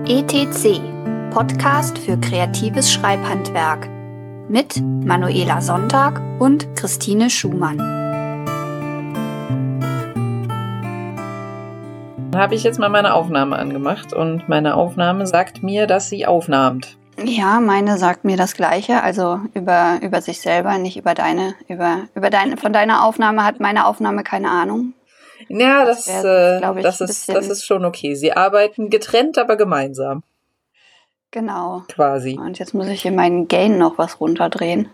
ETC, Podcast für kreatives Schreibhandwerk mit Manuela Sonntag und Christine Schumann. Habe ich jetzt mal meine Aufnahme angemacht und meine Aufnahme sagt mir, dass sie aufnahmt. Ja, meine sagt mir das Gleiche, also über sich selber, nicht über deine. Von deiner Aufnahme hat meine Aufnahme keine Ahnung. Ja, das ist schon okay. Sie arbeiten getrennt, aber gemeinsam. Genau. Quasi. Und jetzt muss ich hier meinen Gain noch was runterdrehen.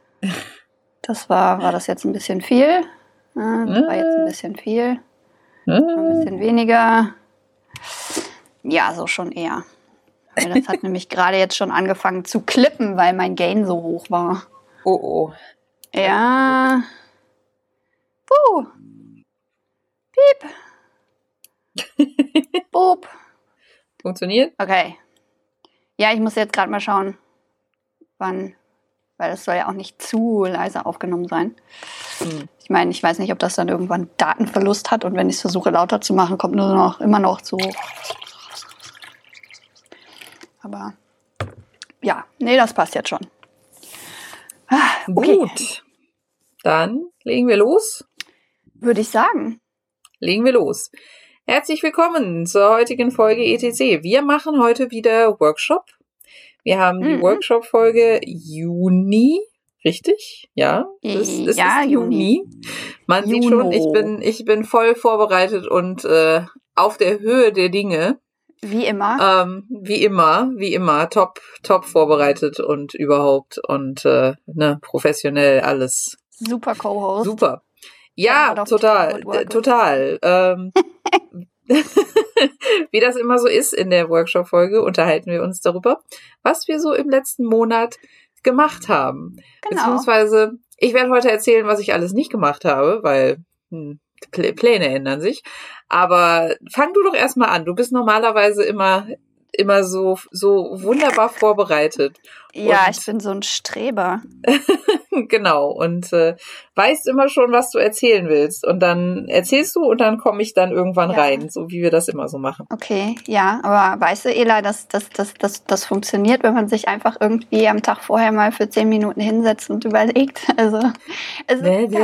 War das jetzt ein bisschen viel? Das war jetzt ein bisschen viel. Ein bisschen weniger. Ja, so schon eher. Weil das hat nämlich gerade jetzt schon angefangen zu klippen, weil mein Gain so hoch war. Oh. Ja. Piep. Boop. Funktioniert? Okay. Ja, ich muss jetzt gerade mal schauen, wann, weil das soll ja auch nicht zu leise aufgenommen sein. Ich meine, ich weiß nicht, ob das dann irgendwann Datenverlust hat und wenn ich es versuche lauter zu machen, kommt immer noch so. Aber ja, nee, das passt jetzt schon. Okay. Gut, dann legen wir los. Würde ich sagen. Legen wir los. Herzlich willkommen zur heutigen Folge ETC. Wir machen heute wieder Workshop. Wir haben die Workshop-Folge Juni, richtig? Ja, das ist Juni. Man sieht schon, ich bin voll vorbereitet und auf der Höhe der Dinge. Wie immer. Wie immer, top vorbereitet und überhaupt und professionell alles. Super Co-Host. Super. Ja, total. Wie das immer so ist in der Workshop-Folge, unterhalten wir uns darüber, was wir so im letzten Monat gemacht haben. Genau. Beziehungsweise, ich werde heute erzählen, was ich alles nicht gemacht habe, weil Pläne ändern sich. Aber fang du doch erstmal an. Du bist normalerweise immer so wunderbar vorbereitet. Ja, ich bin so ein Streber. Genau, und weißt immer schon, was du erzählen willst. Und dann erzählst du und dann komme ich dann irgendwann rein, so wie wir das immer so machen. Okay, ja, aber weißt du, Ela, das funktioniert, wenn man sich einfach irgendwie am Tag vorher mal für 10 Minuten hinsetzt und überlegt. Also es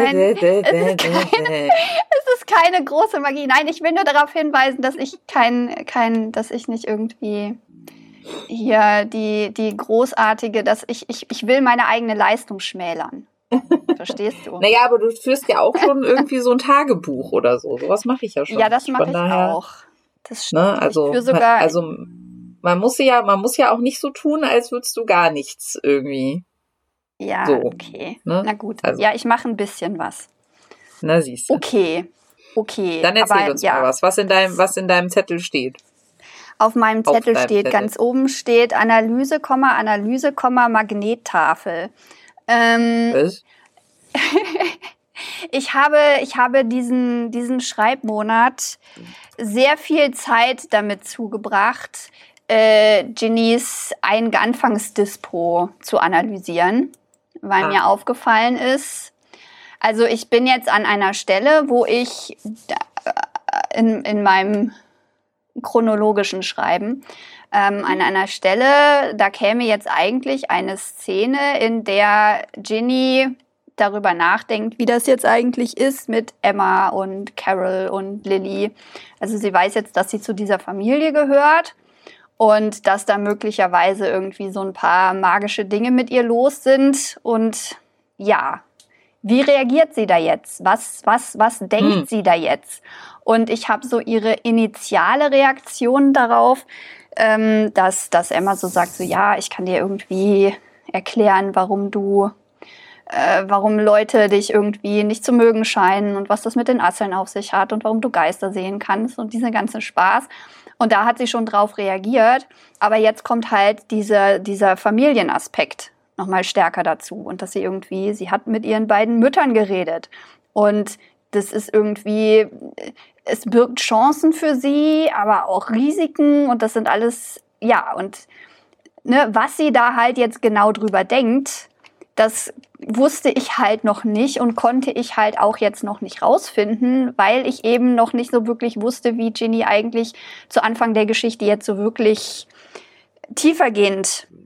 ist keine große Magie. Nein, ich will nur darauf hinweisen, dass ich dass ich nicht irgendwie hier die großartige, dass ich will meine eigene Leistung schmälern. Verstehst du? Naja, aber du führst ja auch schon irgendwie so ein Tagebuch oder so. Sowas mache ich ja schon. Ja, das mache ich auch. Das stimmt. Ne, also man muss ja auch nicht so tun, als würdest du gar nichts irgendwie. Ja, so, okay. Ne? Na gut. Also. Ja, ich mache ein bisschen was. Na, siehst du. Okay. Dann erzähl uns mal was in deinem Zettel steht. Auf meinem Zettel steht, ganz oben steht Analyse, Magnettafel. Was? Ich habe diesen Schreibmonat sehr viel Zeit damit zugebracht, Ginnys Anfangsdispo zu analysieren, weil mir aufgefallen ist, also ich bin jetzt an einer Stelle, wo ich in meinem chronologischen Schreiben an einer Stelle, da käme jetzt eigentlich eine Szene, in der Ginny darüber nachdenkt, wie das jetzt eigentlich ist mit Emma und Carol und Lily. Also sie weiß jetzt, dass sie zu dieser Familie gehört und dass da möglicherweise irgendwie so ein paar magische Dinge mit ihr los sind. Und ja, wie reagiert sie da jetzt? Was denkt sie da jetzt? Und ich habe so ihre initiale Reaktion darauf, dass Emma so sagt, so ja, ich kann dir irgendwie erklären, warum Leute dich irgendwie nicht zu mögen scheinen und was das mit den Asseln auf sich hat und warum du Geister sehen kannst und diesen ganzen Spaß. Und da hat sie schon drauf reagiert. Aber jetzt kommt halt dieser Familienaspekt nochmal stärker dazu. Und dass sie hat mit ihren beiden Müttern geredet. Und das ist irgendwie, es birgt Chancen für sie, aber auch Risiken. Und das sind alles, ja, und was sie da halt jetzt genau drüber denkt, das wusste ich halt noch nicht und konnte ich halt auch jetzt noch nicht rausfinden, weil ich eben noch nicht so wirklich wusste, wie Ginny eigentlich zu Anfang der Geschichte jetzt so wirklich tiefergehend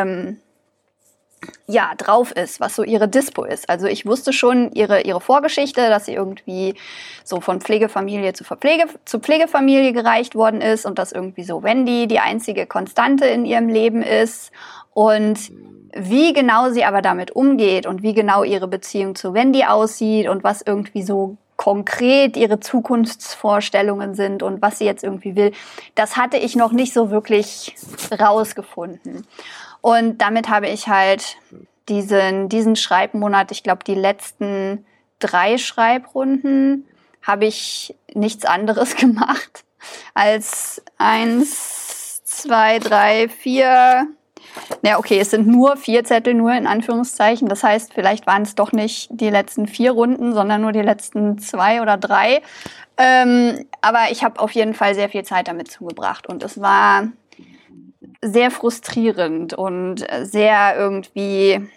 drauf ist, was so ihre Dispo ist. Also ich wusste schon ihre Vorgeschichte, dass sie irgendwie so von Pflegefamilie zu Pflegefamilie gereicht worden ist und dass irgendwie so Wendy die einzige Konstante in ihrem Leben ist. Und wie genau sie aber damit umgeht und wie genau ihre Beziehung zu Wendy aussieht und was irgendwie so konkret ihre Zukunftsvorstellungen sind und was sie jetzt irgendwie will, das hatte ich noch nicht so wirklich rausgefunden. Und damit habe ich halt diesen Schreibmonat, ich glaube, die letzten 3 Schreibrunden, habe ich nichts anderes gemacht als 1, 2, 3, 4. Ja, okay, es sind nur 4 Zettel, nur in Anführungszeichen. Das heißt, vielleicht waren es doch nicht die letzten 4 Runden, sondern nur die letzten 2 oder 3. Aber ich habe auf jeden Fall sehr viel Zeit damit zugebracht. Und es war sehr frustrierend und sehr irgendwie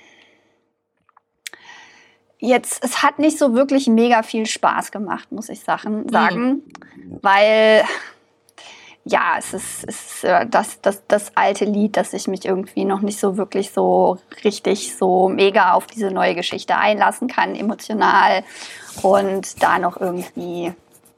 es hat nicht so wirklich mega viel Spaß gemacht, muss ich sagen, weil ja, es ist das alte Lied, dass ich mich irgendwie noch nicht so wirklich so richtig so mega auf diese neue Geschichte einlassen kann, emotional, und da noch irgendwie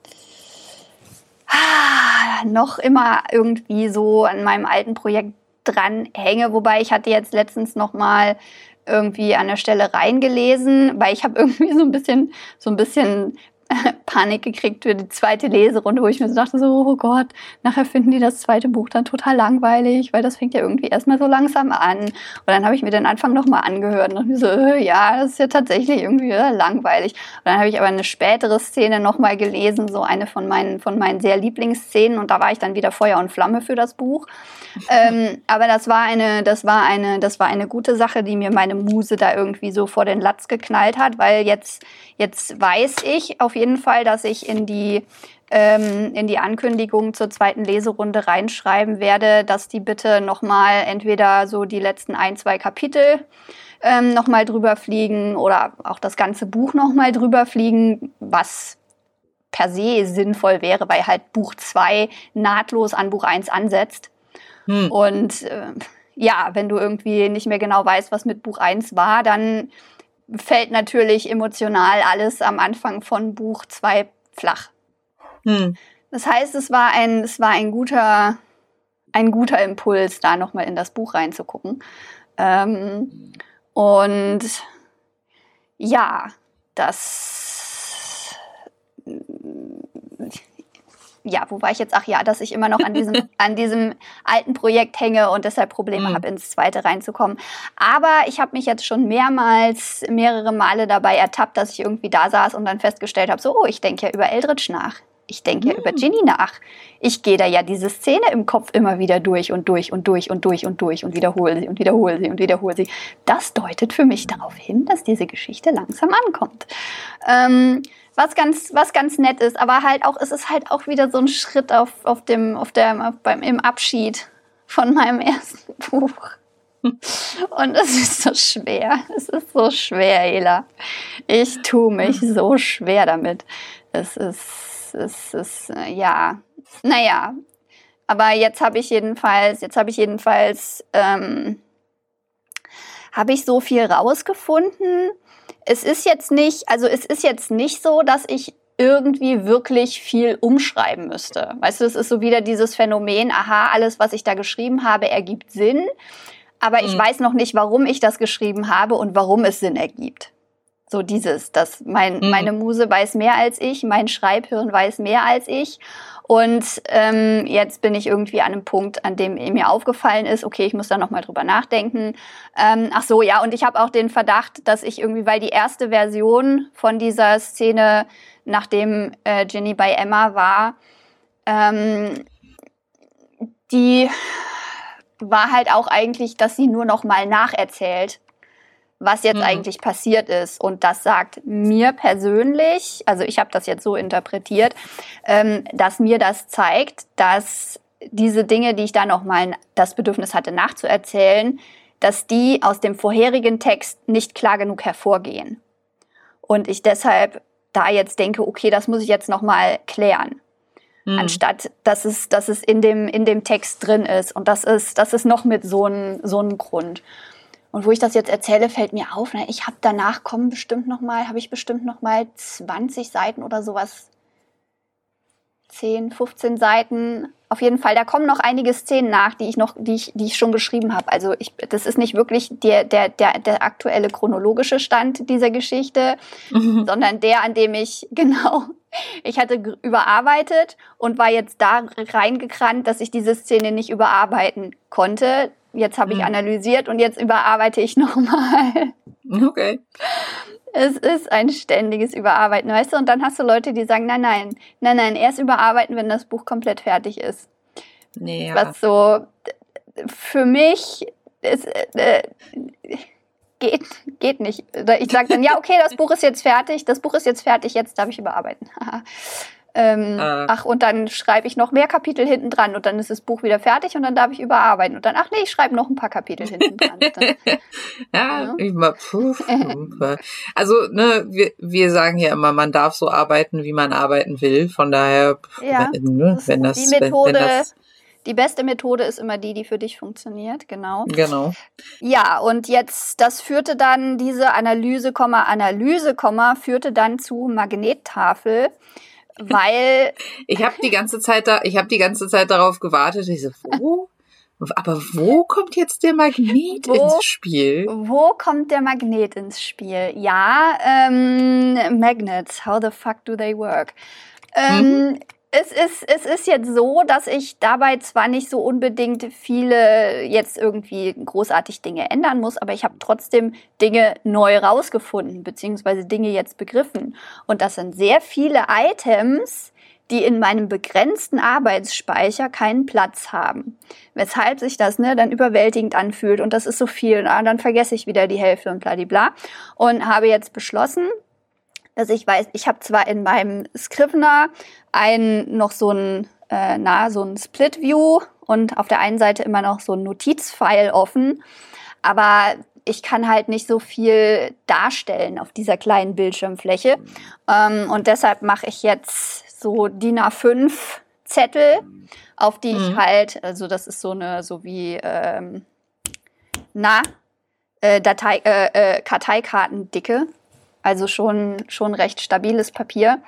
noch immer irgendwie so an meinem alten Projekt dranhänge. Wobei ich hatte jetzt letztens noch mal irgendwie an der Stelle reingelesen, weil ich habe irgendwie so ein bisschen Panik gekriegt für die zweite Leserunde, wo ich mir so dachte, so, oh Gott, nachher finden die das zweite Buch dann total langweilig, weil das fängt ja irgendwie erstmal so langsam an. Und dann habe ich mir den Anfang nochmal angehört und dachte mir so, ja, das ist ja tatsächlich irgendwie langweilig. Und dann habe ich aber eine spätere Szene nochmal gelesen, so eine von meinen sehr Lieblingsszenen, und da war ich dann wieder Feuer und Flamme für das Buch. Aber das war eine gute Sache, die mir meine Muse da irgendwie so vor den Latz geknallt hat, weil jetzt weiß ich auf jeden Fall, dass ich in die Ankündigung zur zweiten Leserunde reinschreiben werde, dass die bitte nochmal entweder so die letzten 1, 2 Kapitel nochmal drüber fliegen oder auch das ganze Buch nochmal drüber fliegen, was per se sinnvoll wäre, weil halt Buch 2 nahtlos an Buch 1 ansetzt. Und wenn du irgendwie nicht mehr genau weißt, was mit Buch 1 war, dann fällt natürlich emotional alles am Anfang von Buch 2 flach. Das heißt, es war ein guter Impuls, da nochmal in das Buch reinzugucken. Und ja, wo war ich jetzt? Ach ja, dass ich immer noch an diesem alten Projekt hänge und deshalb Probleme habe, ins zweite reinzukommen. Aber ich habe mich jetzt schon mehrere Male dabei ertappt, dass ich irgendwie da saß und dann festgestellt habe, so, ich denke ja über Eldritch nach. Ich denke ja über Ginny nach. Ich gehe da ja diese Szene im Kopf immer wieder durch und durch und durch und durch und durch und wiederhole sie und wiederhole sie und wiederhole sie. Das deutet für mich darauf hin, dass diese Geschichte langsam ankommt. Was ganz nett ist, aber halt auch, es ist halt auch wieder so ein Schritt im Abschied von meinem ersten Buch. Und es ist so schwer. Es ist so schwer, Ela. Ich tue mich so schwer damit. Es ist, naja. Aber jetzt habe ich jedenfalls so viel rausgefunden. Es ist jetzt nicht so, dass ich irgendwie wirklich viel umschreiben müsste. Weißt du, es ist so wieder dieses Phänomen, aha, alles, was ich da geschrieben habe, ergibt Sinn. Aber ich weiß noch nicht, warum ich das geschrieben habe und warum es Sinn ergibt. So meine Muse weiß mehr als ich, mein Schreibhirn weiß mehr als ich. Und jetzt bin ich irgendwie an einem Punkt, an dem mir aufgefallen ist, okay, ich muss da nochmal drüber nachdenken. Und ich habe auch den Verdacht, dass ich irgendwie, weil die erste Version von dieser Szene, nachdem Ginny bei Emma war, die war halt auch eigentlich, dass sie nur noch mal nacherzählt, was jetzt eigentlich passiert ist. Und das sagt mir persönlich, also ich habe das jetzt so interpretiert, dass mir das zeigt, dass diese Dinge, die ich da nochmal das Bedürfnis hatte nachzuerzählen, dass die aus dem vorherigen Text nicht klar genug hervorgehen. Und ich deshalb da jetzt denke, okay, das muss ich jetzt nochmal klären. anstatt dass es in dem Text drin ist. Und das ist noch mit so einem Grund. Und wo ich das jetzt erzähle, fällt mir auf, ne, ich habe danach habe ich bestimmt noch mal 20 Seiten oder sowas, 10, 15 Seiten. Auf jeden Fall, da kommen noch einige Szenen nach, die ich schon geschrieben habe. Also das ist nicht wirklich der aktuelle chronologische Stand dieser Geschichte, sondern der, an dem ich hatte überarbeitet und war jetzt da reingekrannt, dass ich diese Szene nicht überarbeiten konnte. Jetzt habe ich analysiert und jetzt überarbeite ich nochmal. Okay. Es ist ein ständiges Überarbeiten, weißt du? Und dann hast du Leute, die sagen, nein, erst überarbeiten, wenn das Buch komplett fertig ist. Ja. Was so für mich ist, geht nicht. Ich sage dann, ja, okay, das Buch ist jetzt fertig, jetzt darf ich überarbeiten. Und dann schreibe ich noch mehr Kapitel hinten dran und dann ist das Buch wieder fertig und dann darf ich überarbeiten. Und dann, ich schreibe noch ein paar Kapitel hinten dran. Also, ne, wir sagen ja immer, man darf so arbeiten, wie man arbeiten will. Von daher, die beste Methode ist immer die für dich funktioniert, genau. Genau. Ja, und jetzt, das führte dann, diese Analyse, führte dann zu Magnettafel. Weil ich habe die ganze Zeit darauf gewartet. Ich so, wo kommt jetzt der Magnet ins Spiel? Wo kommt der Magnet ins Spiel? Ja, Magnets, how the fuck do they work? Es ist jetzt so, dass ich dabei zwar nicht so unbedingt viele jetzt irgendwie großartig Dinge ändern muss, aber ich habe trotzdem Dinge neu rausgefunden, beziehungsweise Dinge jetzt begriffen. Und das sind sehr viele Items, die in meinem begrenzten Arbeitsspeicher keinen Platz haben. Weshalb sich das dann überwältigend anfühlt und das ist so viel. Und dann vergesse ich wieder die Hälfte und bladibla. Und habe jetzt beschlossen, dass ich weiß, ich habe zwar in meinem Scrivener noch so ein Split View und auf der einen Seite immer noch so ein Notizfile offen, aber ich kann halt nicht so viel darstellen auf dieser kleinen Bildschirmfläche. Und deshalb mache ich jetzt so DIN A5 Zettel, auf die ich halt, also das ist Karteikartendicke. Also schon recht stabiles Papier,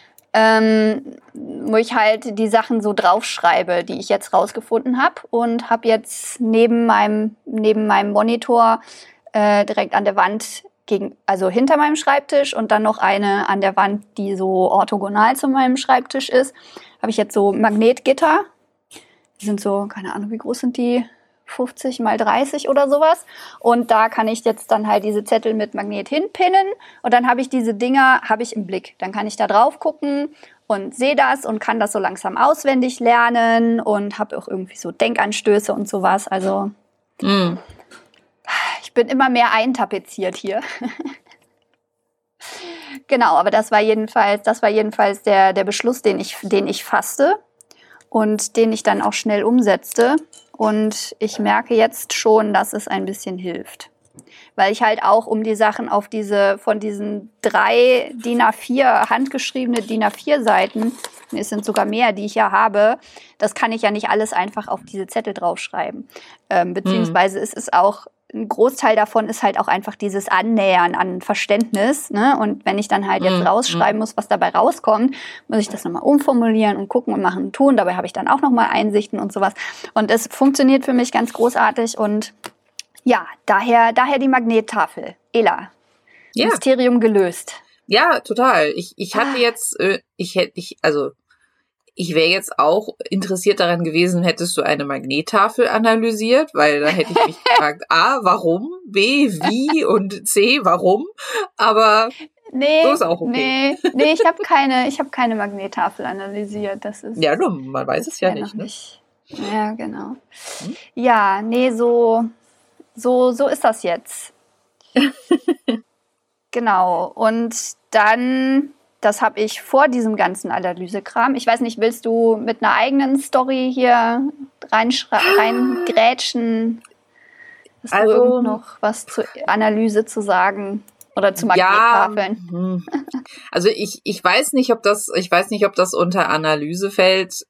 wo ich halt die Sachen so draufschreibe, die ich jetzt rausgefunden habe und habe jetzt neben meinem Monitor direkt an der Wand also hinter meinem Schreibtisch und dann noch eine an der Wand, die so orthogonal zu meinem Schreibtisch ist, habe ich jetzt so Magnetgitter. Die sind so, keine Ahnung, wie groß sind die? 50 mal 30 oder sowas. Und da kann ich jetzt dann halt diese Zettel mit Magnet hinpinnen und dann habe ich diese Dinger im Blick. Dann kann ich da drauf gucken und sehe das und kann das so langsam auswendig lernen und habe auch irgendwie so Denkanstöße und sowas. Also ich bin immer mehr eintapeziert hier. Genau, aber das war jedenfalls der Beschluss, den ich fasste und den ich dann auch schnell umsetzte. Und ich merke jetzt schon, dass es ein bisschen hilft. Weil ich halt auch um die Sachen von diesen 3 DIN A4, handgeschriebene DIN A4 Seiten, es sind sogar mehr, die ich ja habe, das kann ich ja nicht alles einfach auf diese Zettel draufschreiben. Beziehungsweise es ist auch, ein Großteil davon ist halt auch einfach dieses Annähern an Verständnis, ne? Und wenn ich dann halt jetzt rausschreiben muss, was dabei rauskommt, muss ich das nochmal umformulieren und gucken und machen und tun. Dabei habe ich dann auch nochmal Einsichten und sowas. Und es funktioniert für mich ganz großartig und ja, daher die Magnettafel. Ela, ja. Mysterium gelöst. Ja, total. Ich hatte jetzt, ich wäre jetzt auch interessiert daran gewesen, hättest du eine Magnettafel analysiert, weil da hätte ich mich gefragt, A, warum, B, wie und C, warum, aber so ist auch okay. Nee, ich habe keine Magnettafel analysiert. Das ist, ja, nur, man weiß es ja nicht, ne? Ja, genau. Ja, nee, so ist das jetzt. Genau, und dann, das habe ich vor diesem ganzen Analysekram. Ich weiß nicht, willst du mit einer eigenen Story hier reingrätschen? Hast du noch was zur Analyse zu sagen? Oder zu Magnettafeln. Ja, also ich weiß nicht, ob das unter Analyse fällt.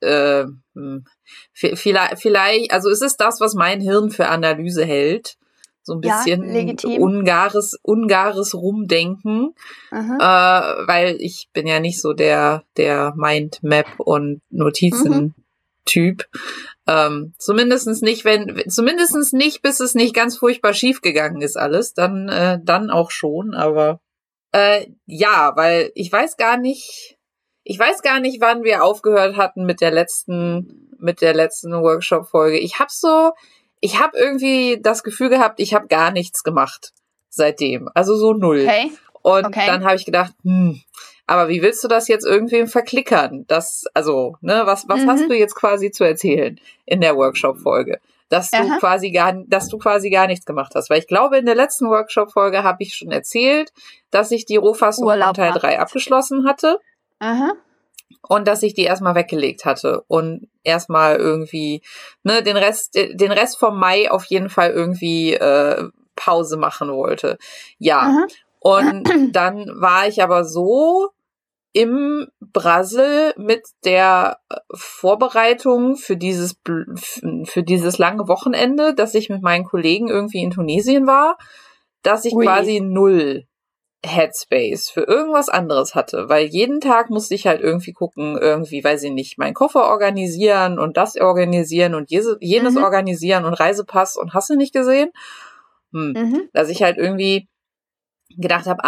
Vielleicht, also es ist das, was mein Hirn für Analyse hält. So ein bisschen ungares Rumdenken. Weil ich bin ja nicht so der Mindmap und Notizen-Typ. Zumindest nicht, bis es nicht ganz furchtbar schief gegangen ist alles, dann auch schon, aber ja, weil ich weiß gar nicht, wann wir aufgehört hatten mit der letzten Workshop-Folge. Ich habe irgendwie das Gefühl gehabt, ich habe gar nichts gemacht seitdem, also so 0. Okay. Und dann habe ich gedacht, aber wie willst du das jetzt irgendwem verklickern? Was hast du jetzt quasi zu erzählen in der Workshop-Folge? Dass du quasi gar nichts gemacht hast. Weil ich glaube, in der letzten Workshop-Folge habe ich schon erzählt, dass ich die Rohfassung von Teil 3 abgeschlossen hatte. Und dass ich die erstmal weggelegt hatte und erstmal irgendwie, den Rest vom Mai auf jeden Fall irgendwie Pause machen wollte. Ja. Und dann war ich aber so im Brassel mit der Vorbereitung für dieses lange Wochenende, dass ich mit meinen Kollegen irgendwie in Tunesien war, dass ich quasi 0 Headspace für irgendwas anderes hatte, weil jeden Tag musste ich halt irgendwie gucken, weiß ich nicht, meinen Koffer organisieren und das organisieren und jenes organisieren und Reisepass und hast du nicht gesehen? Dass ich halt irgendwie gedacht habe,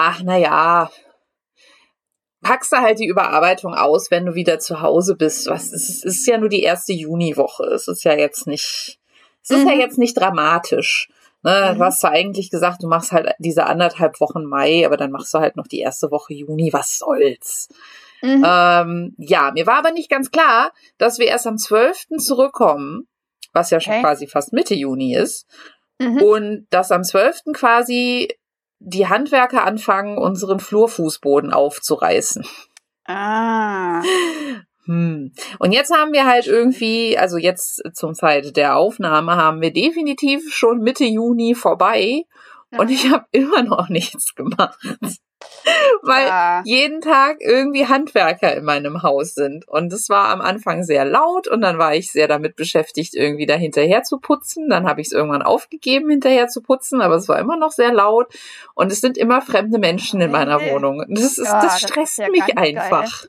packst du halt die Überarbeitung aus, wenn du wieder zu Hause bist. Es ist ja nur die erste Juniwoche. Es ist ja jetzt nicht dramatisch. Ne? Du hast ja eigentlich gesagt, du machst halt diese 1,5 Wochen Mai, aber dann machst du halt noch die erste Woche Juni. Was soll's? Ja, mir war aber nicht ganz klar, dass wir erst am 12. zurückkommen, was ja schon quasi fast Mitte Juni ist. Und dass am 12. quasi die Handwerker anfangen, unseren Flurfußboden aufzureißen. Und jetzt haben wir halt irgendwie, also jetzt zum Zeit der Aufnahme haben wir definitiv schon Mitte Juni vorbei und ich habe immer noch nichts gemacht. Weil jeden Tag irgendwie Handwerker in meinem Haus sind. Und es war am Anfang sehr laut und dann war ich sehr damit beschäftigt, irgendwie da hinterher zu putzen. Dann habe ich es irgendwann aufgegeben, hinterher zu putzen, aber es war immer noch sehr laut. Und es sind immer fremde Menschen in meiner Wohnung. Das stresst mich einfach.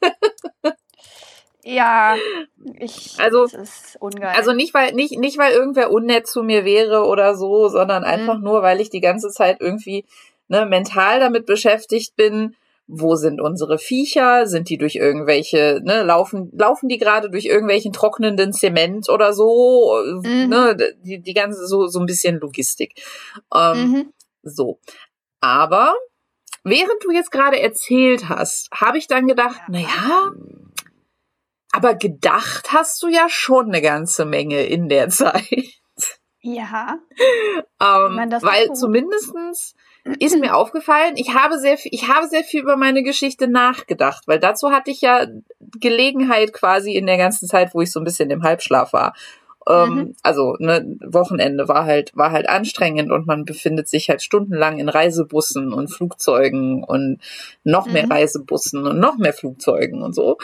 Ja, das ist ungeil. Also nicht, weil irgendwer unnett zu mir wäre oder so, sondern einfach nur, weil ich die ganze Zeit irgendwie mental damit beschäftigt bin, wo sind unsere Viecher, sind die durch irgendwelche, laufen die gerade durch irgendwelchen trocknenden Zement oder so, die ganze, so ein bisschen Logistik. So. Aber während du jetzt gerade erzählt hast, habe ich dann gedacht, aber gedacht hast du ja schon eine ganze Menge in der Zeit. Ja. Weil zumindestens ist mir aufgefallen, ich habe sehr viel über meine Geschichte nachgedacht, weil dazu hatte ich ja Gelegenheit quasi in der ganzen Zeit, wo ich so ein bisschen im Halbschlaf war. Also Wochenende war halt anstrengend und man befindet sich halt stundenlang in Reisebussen und Flugzeugen und noch mehr Reisebussen und noch mehr Flugzeugen und so.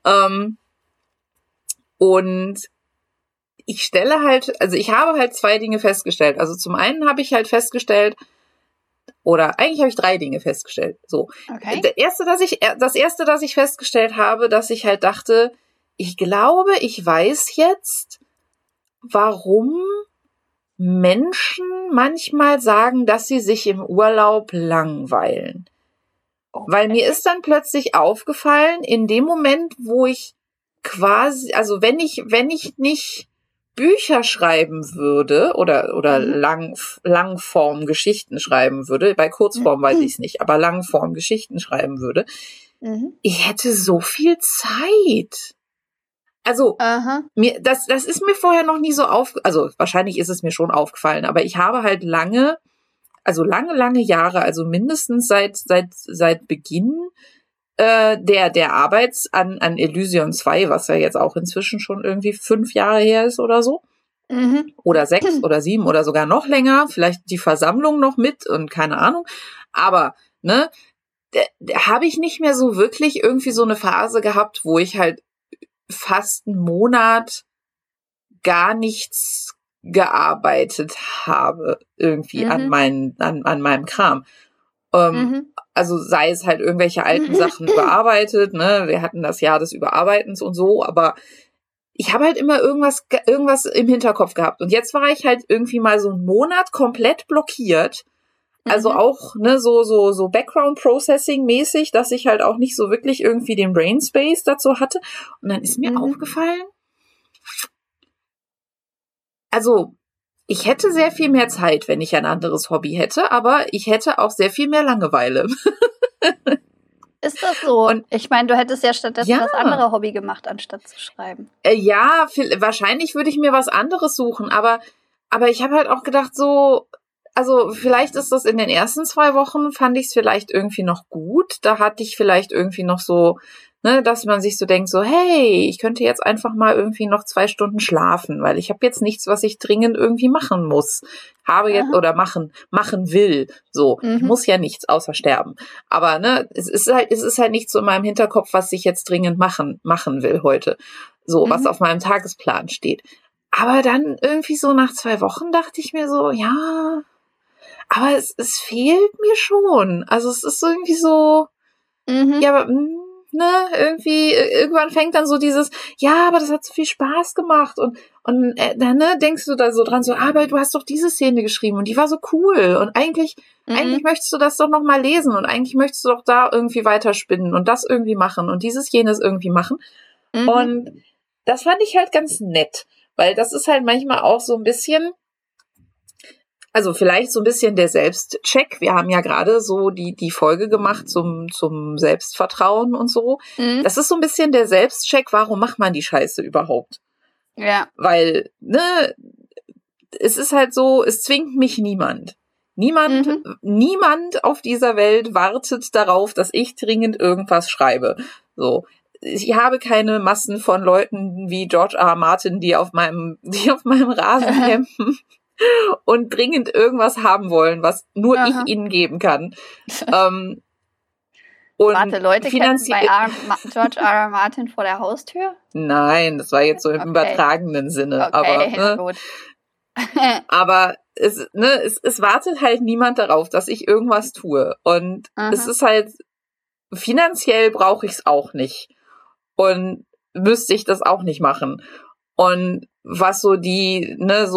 Und ich habe halt 2 Dinge festgestellt. Also zum einen habe ich halt festgestellt, oder eigentlich habe ich 3 Dinge festgestellt. So. Okay. Das erste, das ich festgestellt habe, dass ich halt dachte, ich glaube, ich weiß jetzt, warum Menschen manchmal sagen, dass sie sich im Urlaub langweilen. Okay. Weil mir ist dann plötzlich aufgefallen, in dem Moment, wo ich quasi, also wenn ich nicht Bücher schreiben würde oder Langform Geschichten schreiben würde, bei Kurzform weiß ich es nicht, aber Langform Geschichten schreiben würde, ich hätte so viel Zeit. Also, das ist mir vorher noch nie so also wahrscheinlich ist es mir schon aufgefallen, aber ich habe halt lange Jahre, also mindestens seit Beginn der Arbeit an Elysion 2, was ja jetzt auch inzwischen schon irgendwie 5 Jahre her ist oder so, oder 6 oder 7 oder sogar noch länger, vielleicht die Versammlung noch mit und keine Ahnung. Aber, ne, habe ich nicht mehr so wirklich irgendwie so eine Phase gehabt, wo ich halt fast einen Monat gar nichts gearbeitet habe irgendwie an meinem Kram. Also sei es halt irgendwelche alten Sachen überarbeitet, ne, wir hatten das Jahr des Überarbeitens und so, aber ich habe halt immer irgendwas im Hinterkopf gehabt. Und jetzt war ich halt irgendwie mal so einen Monat komplett blockiert. Also auch, ne, so Background-Processing mäßig, dass ich halt auch nicht so wirklich irgendwie den Brainspace dazu hatte. Und dann ist mir aufgefallen, also ich hätte sehr viel mehr Zeit, wenn ich ein anderes Hobby hätte, aber ich hätte auch sehr viel mehr Langeweile. Ist das so? Und ich meine, du hättest ja stattdessen das andere Hobby gemacht, anstatt zu schreiben. Ja, wahrscheinlich würde ich mir was anderes suchen, aber ich habe halt auch gedacht, so, also vielleicht ist das in den ersten 2 Wochen, fand ich es vielleicht irgendwie noch gut. Da hatte ich vielleicht irgendwie noch so, ne, dass man sich so denkt, so, hey, ich könnte jetzt einfach mal irgendwie noch 2 Stunden schlafen, weil ich habe jetzt nichts, was ich dringend irgendwie machen muss. Habe jetzt oder machen will. So, ich muss ja nichts außer sterben. Aber ne, es ist halt nichts so in meinem Hinterkopf, was ich jetzt dringend machen will heute. So, was auf meinem Tagesplan steht. Aber dann irgendwie so nach 2 Wochen dachte ich mir so, ja, aber es fehlt mir schon. Also es ist irgendwie so, ja, aber ne, irgendwie, irgendwann fängt dann so dieses, ja, aber das hat so viel Spaß gemacht und dann ne, denkst du da so dran, so, aber du hast doch diese Szene geschrieben und die war so cool und eigentlich möchtest du das doch noch mal lesen und eigentlich möchtest du doch da irgendwie weiterspinnen und das irgendwie machen und jenes irgendwie machen. Und das fand ich halt ganz nett, weil das ist halt manchmal auch so ein bisschen, also vielleicht so ein bisschen der Selbstcheck. Wir haben ja gerade so die Folge gemacht zum Selbstvertrauen und so. Das ist so ein bisschen der Selbstcheck, warum macht man die Scheiße überhaupt? Ja. Weil, ne, es ist halt so, es zwingt mich niemand. Niemand auf dieser Welt wartet darauf, dass ich dringend irgendwas schreibe. So. Ich habe keine Massen von Leuten wie George R. R. Martin, die auf meinem Rasen campen und dringend irgendwas haben wollen, was nur ich ihnen geben kann. Und warte, Leute kennen bei George R. R. Martin vor der Haustür? Nein, das war jetzt so im übertragenen Sinne. Okay, aber gut. aber es wartet halt niemand darauf, dass ich irgendwas tue. Und es ist halt, finanziell brauche ich es auch nicht. Und müsste ich das auch nicht machen. Und was so die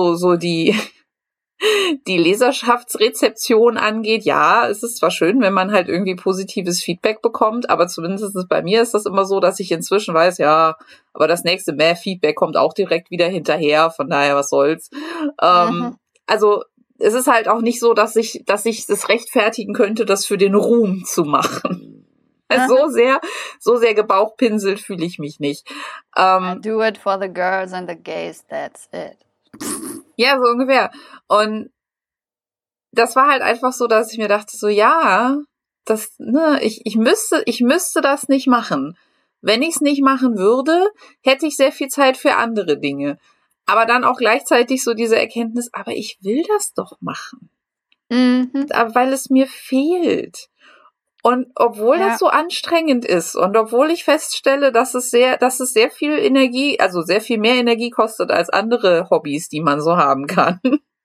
Leserschaftsrezeption angeht, ja, es ist zwar schön, wenn man halt irgendwie positives Feedback bekommt, aber zumindest bei mir ist das immer so, dass ich inzwischen weiß, ja, aber das nächste Feedback kommt auch direkt wieder hinterher, von daher, was soll's. Also, es ist halt auch nicht so, dass ich das rechtfertigen könnte, das für den Ruhm zu machen. So sehr gebauchpinselt fühle ich mich nicht. I do it for the girls and the gays, that's it. Ja, so ungefähr. Und das war halt einfach so, dass ich mir dachte, so, ja, das, ne, ich müsste das nicht machen. Wenn ich es nicht machen würde, hätte ich sehr viel Zeit für andere Dinge. Aber dann auch gleichzeitig so diese Erkenntnis, aber ich will das doch machen. Weil es mir fehlt. Und obwohl das so anstrengend ist und obwohl ich feststelle, dass es sehr viel Energie, also sehr viel mehr Energie kostet als andere Hobbys, die man so haben kann,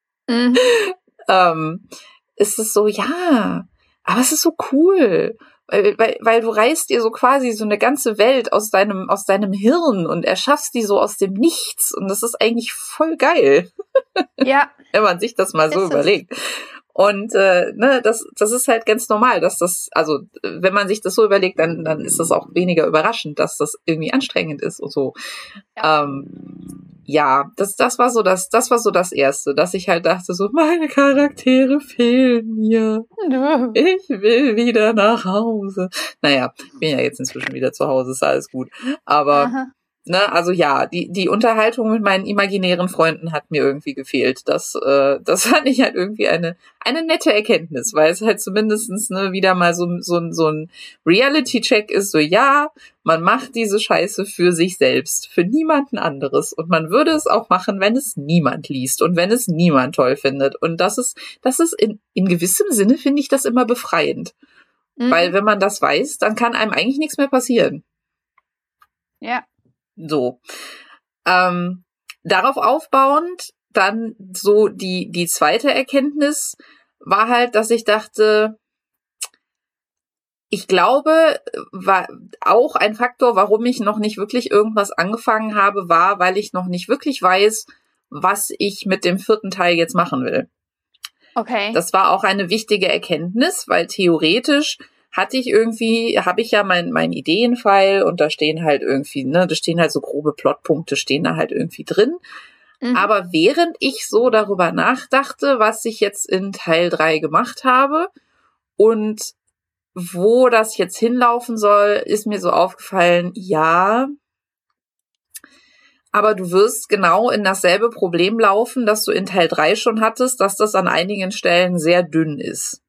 ist es so, ja, aber es ist so cool, weil du reißt dir so quasi so eine ganze Welt aus deinem Hirn und erschaffst die so aus dem Nichts und das ist eigentlich voll geil. Ja. Wenn man sich das mal so überlegt. Und ne, das ist halt ganz normal, dass das, also wenn man sich das so überlegt, dann ist das auch weniger überraschend, dass das irgendwie anstrengend ist und so. Ja, das war so das Erste, dass ich halt dachte, so meine Charaktere fehlen mir. Ich will wieder nach Hause. Naja, ich bin ja jetzt inzwischen wieder zu Hause, ist alles gut. Aber Ne, also ja, die Unterhaltung mit meinen imaginären Freunden hat mir irgendwie gefehlt. Das fand ich halt irgendwie eine nette Erkenntnis, weil es halt zumindestens wieder mal so ein Reality-Check ist, so ja, man macht diese Scheiße für sich selbst, für niemanden anderes. Und man würde es auch machen, wenn es niemand liest und wenn es niemand toll findet. Und das ist in gewissem Sinne, finde ich das immer befreiend. Weil wenn man das weiß, dann kann einem eigentlich nichts mehr passieren. Ja. So. Darauf aufbauend, dann so die zweite Erkenntnis war halt, dass ich dachte, ich glaube, war auch ein Faktor, warum ich noch nicht wirklich irgendwas angefangen habe, war, weil ich noch nicht wirklich weiß, was ich mit dem 4. Teil jetzt machen will. Okay. Das war auch eine wichtige Erkenntnis, weil theoretisch habe ich ja mein Ideenfile und da stehen halt irgendwie, da stehen halt so grobe Plotpunkte, stehen da halt irgendwie drin. Aber während ich so darüber nachdachte, was ich jetzt in Teil 3 gemacht habe und wo das jetzt hinlaufen soll, ist mir so aufgefallen, ja, aber du wirst genau in dasselbe Problem laufen, das du in Teil 3 schon hattest, dass das an einigen Stellen sehr dünn ist.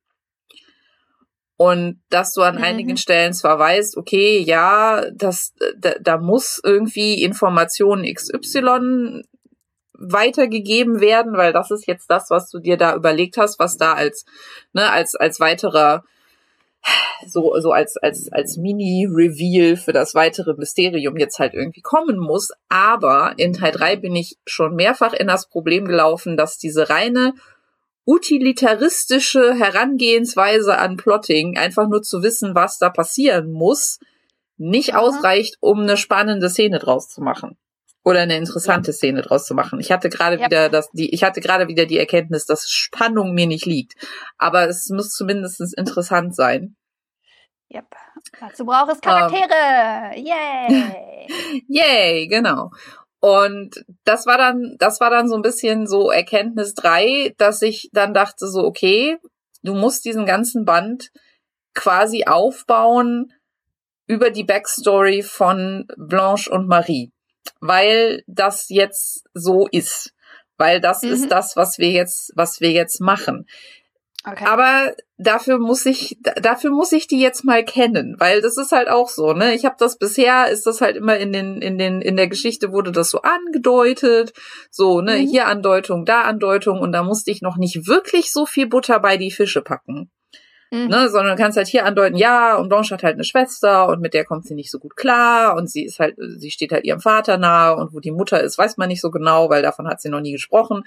Und dass du an einigen Stellen zwar weißt, okay, ja, da muss irgendwie Information XY weitergegeben werden, weil das ist jetzt das, was du dir da überlegt hast, was da als weiterer, so als Mini-Reveal für das weitere Mysterium jetzt halt irgendwie kommen muss. Aber in Teil 3 bin ich schon mehrfach in das Problem gelaufen, dass diese reine utilitaristische Herangehensweise an Plotting, einfach nur zu wissen, was da passieren muss, nicht ausreicht, um eine spannende Szene draus zu machen. Oder eine interessante Szene draus zu machen. Ich hatte gerade wieder die Erkenntnis, dass Spannung mir nicht liegt. Aber es muss zumindest interessant sein. Yep. Dazu braucht es Charaktere. Yay! Yay, genau. Und das war dann so ein bisschen so Erkenntnis 3, dass ich dann dachte so, okay, du musst diesen ganzen Band quasi aufbauen über die Backstory von Blanche und Marie. Weil das jetzt so ist. Weil das ist das, was wir jetzt machen. Okay. Aber dafür muss ich die jetzt mal kennen, weil das ist halt auch so, ne? Ich habe das bisher, ist das halt immer in der Geschichte wurde das so angedeutet, so, ne? Hier Andeutung, da Andeutung und da musste ich noch nicht wirklich so viel Butter bei die Fische packen. Ne, sondern du kannst halt hier andeuten, ja, und Blanche hat halt eine Schwester und mit der kommt sie nicht so gut klar und sie steht halt ihrem Vater nahe und wo die Mutter ist, weiß man nicht so genau, weil davon hat sie noch nie gesprochen.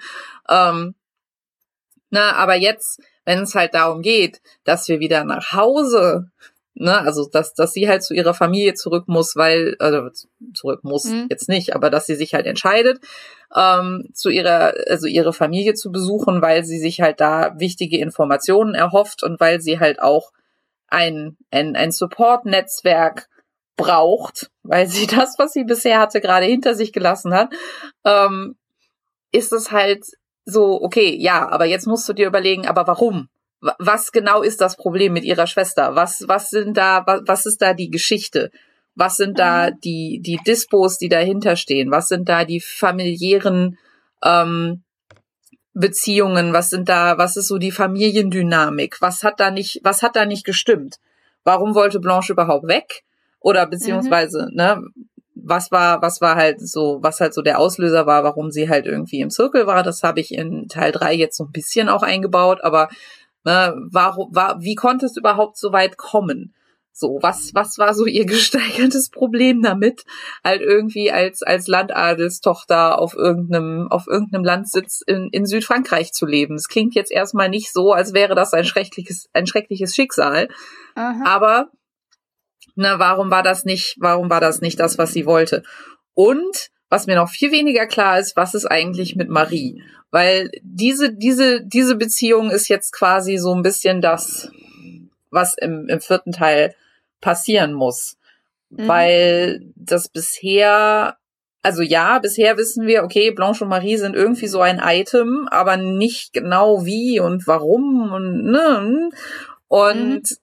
Aber jetzt, wenn es halt darum geht, dass wir wieder nach Hause, also dass sie halt zu ihrer Familie zurück muss, jetzt nicht, aber dass sie sich halt entscheidet, ihre Familie zu besuchen, weil sie sich halt da wichtige Informationen erhofft und weil sie halt auch ein Support-Netzwerk braucht, weil sie das, was sie bisher hatte, gerade hinter sich gelassen hat, ist es halt so, okay, ja, aber jetzt musst du dir überlegen, aber warum? Was genau ist das Problem mit ihrer Schwester? Was ist da die Geschichte? Was sind da die Dispos, die dahinter stehen? Was sind da die familiären Beziehungen? Was ist so die Familiendynamik? Was hat da nicht gestimmt? Warum wollte Blanche überhaupt weg? Oder beziehungsweise, was halt so der Auslöser war, warum sie halt irgendwie im Zirkel war, das habe ich in Teil 3 jetzt so ein bisschen auch eingebaut, aber wie konnte es überhaupt so weit kommen? So, was war so ihr gesteigertes Problem damit, halt irgendwie als Landadelstochter auf irgendeinem Landsitz in Südfrankreich zu leben? Es klingt jetzt erstmal nicht so, als wäre das ein schreckliches Schicksal. Aber warum war das nicht das, was sie wollte? Und was mir noch viel weniger klar ist, was ist eigentlich mit Marie? Weil diese Beziehung ist jetzt quasi so ein bisschen das, was im 4. Teil passieren muss. Weil das bisher wissen wir, okay, Blanche und Marie sind irgendwie so ein Item, aber nicht genau wie und warum und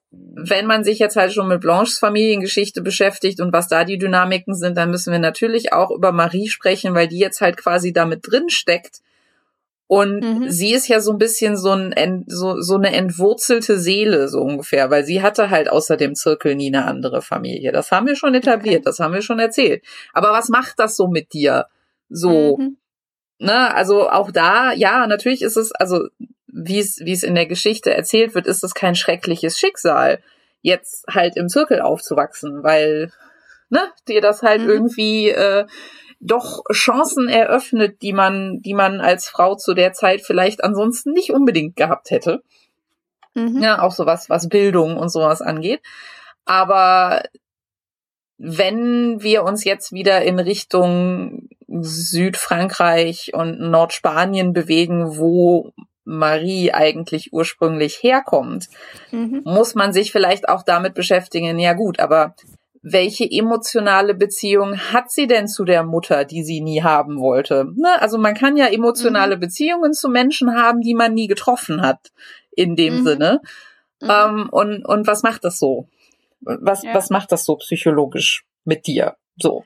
wenn man sich jetzt halt schon mit Blanches Familiengeschichte beschäftigt und was da die Dynamiken sind, dann müssen wir natürlich auch über Marie sprechen, weil die jetzt halt quasi damit drin steckt. Und sie ist ja so ein bisschen so eine entwurzelte Seele, so ungefähr, weil sie hatte halt außer dem Zirkel nie eine andere Familie. Das haben wir schon etabliert, das haben wir schon erzählt. Aber was macht das so mit dir? So, ne, also auch da, ja, natürlich ist es, also wie es in der Geschichte erzählt wird, ist es kein schreckliches Schicksal, jetzt halt im Zirkel aufzuwachsen, weil, ne, dir das halt irgendwie doch Chancen eröffnet, die man als Frau zu der Zeit vielleicht ansonsten nicht unbedingt gehabt hätte. Ja, auch sowas, was Bildung und sowas angeht. Aber wenn wir uns jetzt wieder in Richtung Südfrankreich und Nordspanien bewegen, wo Marie eigentlich ursprünglich herkommt, muss man sich vielleicht auch damit beschäftigen, ja gut, aber welche emotionale Beziehung hat sie denn zu der Mutter, die sie nie haben wollte? Ne? Also man kann ja emotionale Beziehungen zu Menschen haben, die man nie getroffen hat, in dem Sinne. Und was macht das so? Was macht das so psychologisch mit dir? So.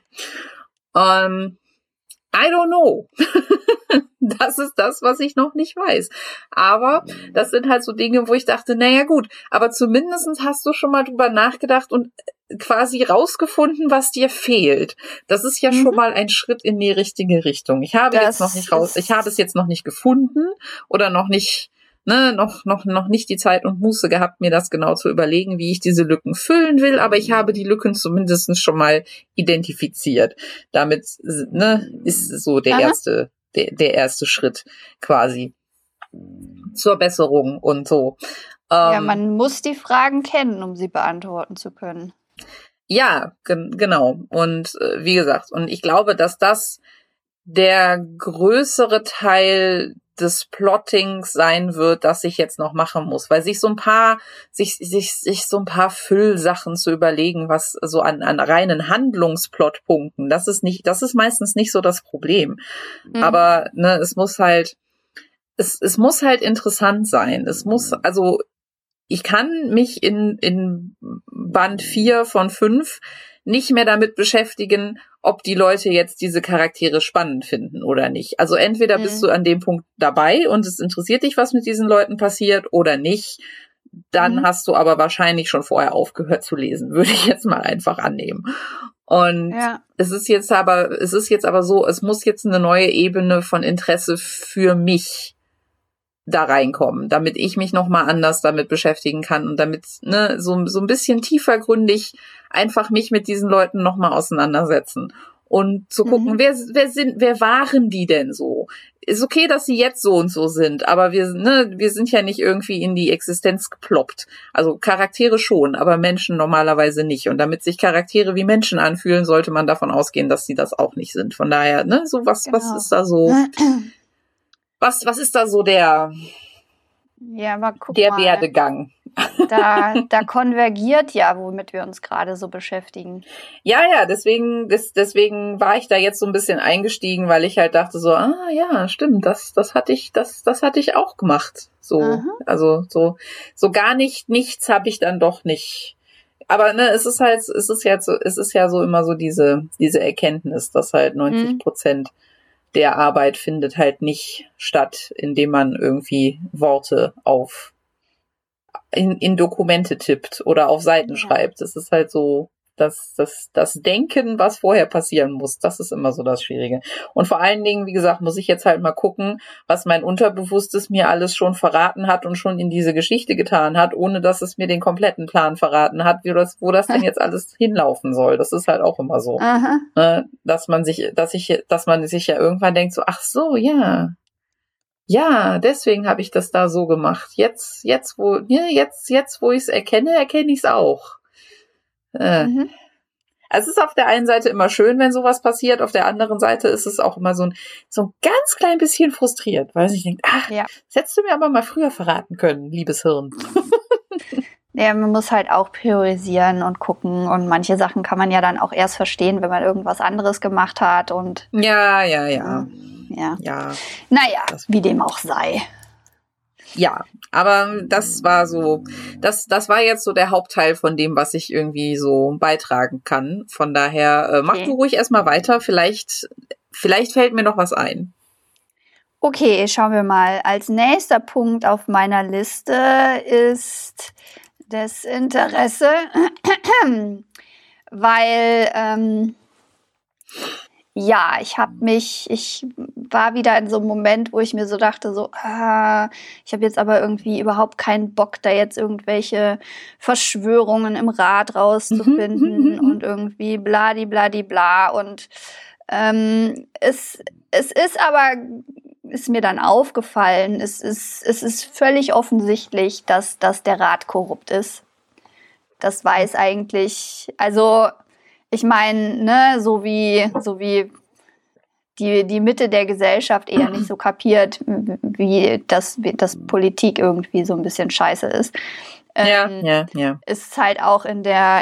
I don't know. Das ist das, was ich noch nicht weiß. Aber das sind halt so Dinge, wo ich dachte, naja gut, aber zumindest hast du schon mal drüber nachgedacht und quasi rausgefunden, was dir fehlt. Das ist ja schon mal ein Schritt in die richtige Richtung. Ich habe es jetzt noch nicht gefunden oder noch nicht, ne, noch nicht die Zeit und Muße gehabt, mir das genau zu überlegen, wie ich diese Lücken füllen will, aber ich habe die Lücken zumindest schon mal identifiziert. Damit, ne, ist so der erste Schritt quasi zur Besserung und so. Ja, man muss die Fragen kennen, um sie beantworten zu können. Ja, genau. Und wie gesagt, und ich glaube, dass das der größere Teil des Plottings sein wird, das ich jetzt noch machen muss, weil sich so ein paar Füllsachen zu überlegen, was so an reinen Handlungsplotpunkten, das ist meistens nicht so das Problem. Aber ne, es muss halt interessant sein. Ich kann mich in Band 4 von 5 nicht mehr damit beschäftigen, ob die Leute jetzt diese Charaktere spannend finden oder nicht. Also entweder bist du an dem Punkt dabei und es interessiert dich, was mit diesen Leuten passiert oder nicht. Dann hast du aber wahrscheinlich schon vorher aufgehört zu lesen, würde ich jetzt mal einfach annehmen. Und es ist jetzt aber so, es muss jetzt eine neue Ebene von Interesse für mich da reinkommen, damit ich mich nochmal anders damit beschäftigen kann und damit, ne, so ein bisschen tiefergründig einfach mich mit diesen Leuten nochmal auseinandersetzen und zu gucken, wer waren die denn so? Ist okay, dass sie jetzt so und so sind, aber wir sind ja nicht irgendwie in die Existenz geploppt. Also Charaktere schon, aber Menschen normalerweise nicht. Und damit sich Charaktere wie Menschen anfühlen, sollte man davon ausgehen, dass sie das auch nicht sind. Von daher, ne, so was ist da so? Was ist da so der Werdegang? Da konvergiert ja, womit wir uns gerade so beschäftigen. Ja, deswegen war ich da jetzt so ein bisschen eingestiegen, weil ich halt dachte so, ja, stimmt, das hatte ich auch gemacht. So, also so gar nichts habe ich dann doch nicht. Aber ne, es ist ja so immer so diese Erkenntnis, dass halt 90% der Arbeit findet halt nicht statt, indem man irgendwie Worte in Dokumente tippt oder auf Seiten schreibt. Das ist halt so das Denken, was vorher passieren muss. Das ist immer so das Schwierige. Und vor allen Dingen, wie gesagt, muss ich jetzt halt mal gucken, was mein Unterbewusstes mir alles schon verraten hat und schon in diese Geschichte getan hat, ohne dass es mir den kompletten Plan verraten hat, wo das denn jetzt alles hinlaufen soll. Das ist halt auch immer so. Dass man sich ja irgendwann denkt so, ach so, ja. Ja, deswegen habe ich das da so gemacht. Jetzt, wo ich es erkenne ich es auch. Also es ist auf der einen Seite immer schön, wenn sowas passiert, auf der anderen Seite ist es auch immer so ein ganz klein bisschen frustriert, weil ich denke, das hättest du mir aber mal früher verraten können, liebes Hirn. Ja, man muss halt auch priorisieren und gucken und manche Sachen kann man ja dann auch erst verstehen, wenn man irgendwas anderes gemacht hat und Ja. Naja, wie dem auch sei. Ja, aber das war so, das war jetzt so der Hauptteil von dem, was ich irgendwie so beitragen kann. Von daher, mach du ruhig erstmal weiter. Vielleicht fällt mir noch was ein. Okay, schauen wir mal. Als nächster Punkt auf meiner Liste ist das Interesse, weil, ja, ich war wieder in so einem Moment, wo ich mir so dachte, ich habe jetzt aber irgendwie überhaupt keinen Bock, da jetzt irgendwelche Verschwörungen im Rat rauszufinden und irgendwie bla. Und es ist mir dann aufgefallen, es ist völlig offensichtlich, dass der Rat korrupt ist. Das weiß eigentlich, also ich meine, ne, so wie die Mitte der Gesellschaft eher nicht so kapiert, wie das Politik irgendwie so ein bisschen scheiße ist. Ja. Ist halt auch in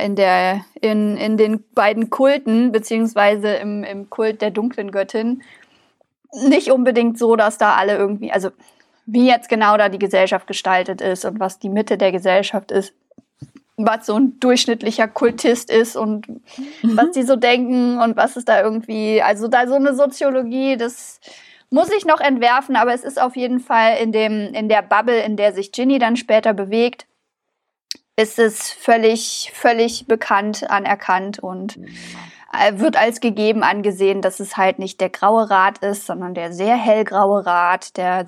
den beiden Kulten, beziehungsweise im Kult der dunklen Göttin, nicht unbedingt so, dass da alle irgendwie, also wie jetzt genau da die Gesellschaft gestaltet ist und was die Mitte der Gesellschaft ist, was so ein durchschnittlicher Kultist ist und was die so denken und was ist da irgendwie, also da so eine Soziologie, das muss ich noch entwerfen, aber es ist auf jeden Fall in der Bubble, in der sich Ginny dann später bewegt, ist es völlig bekannt, anerkannt und wird als gegeben angesehen, dass es halt nicht der graue Rat ist, sondern der sehr hellgraue Rat, der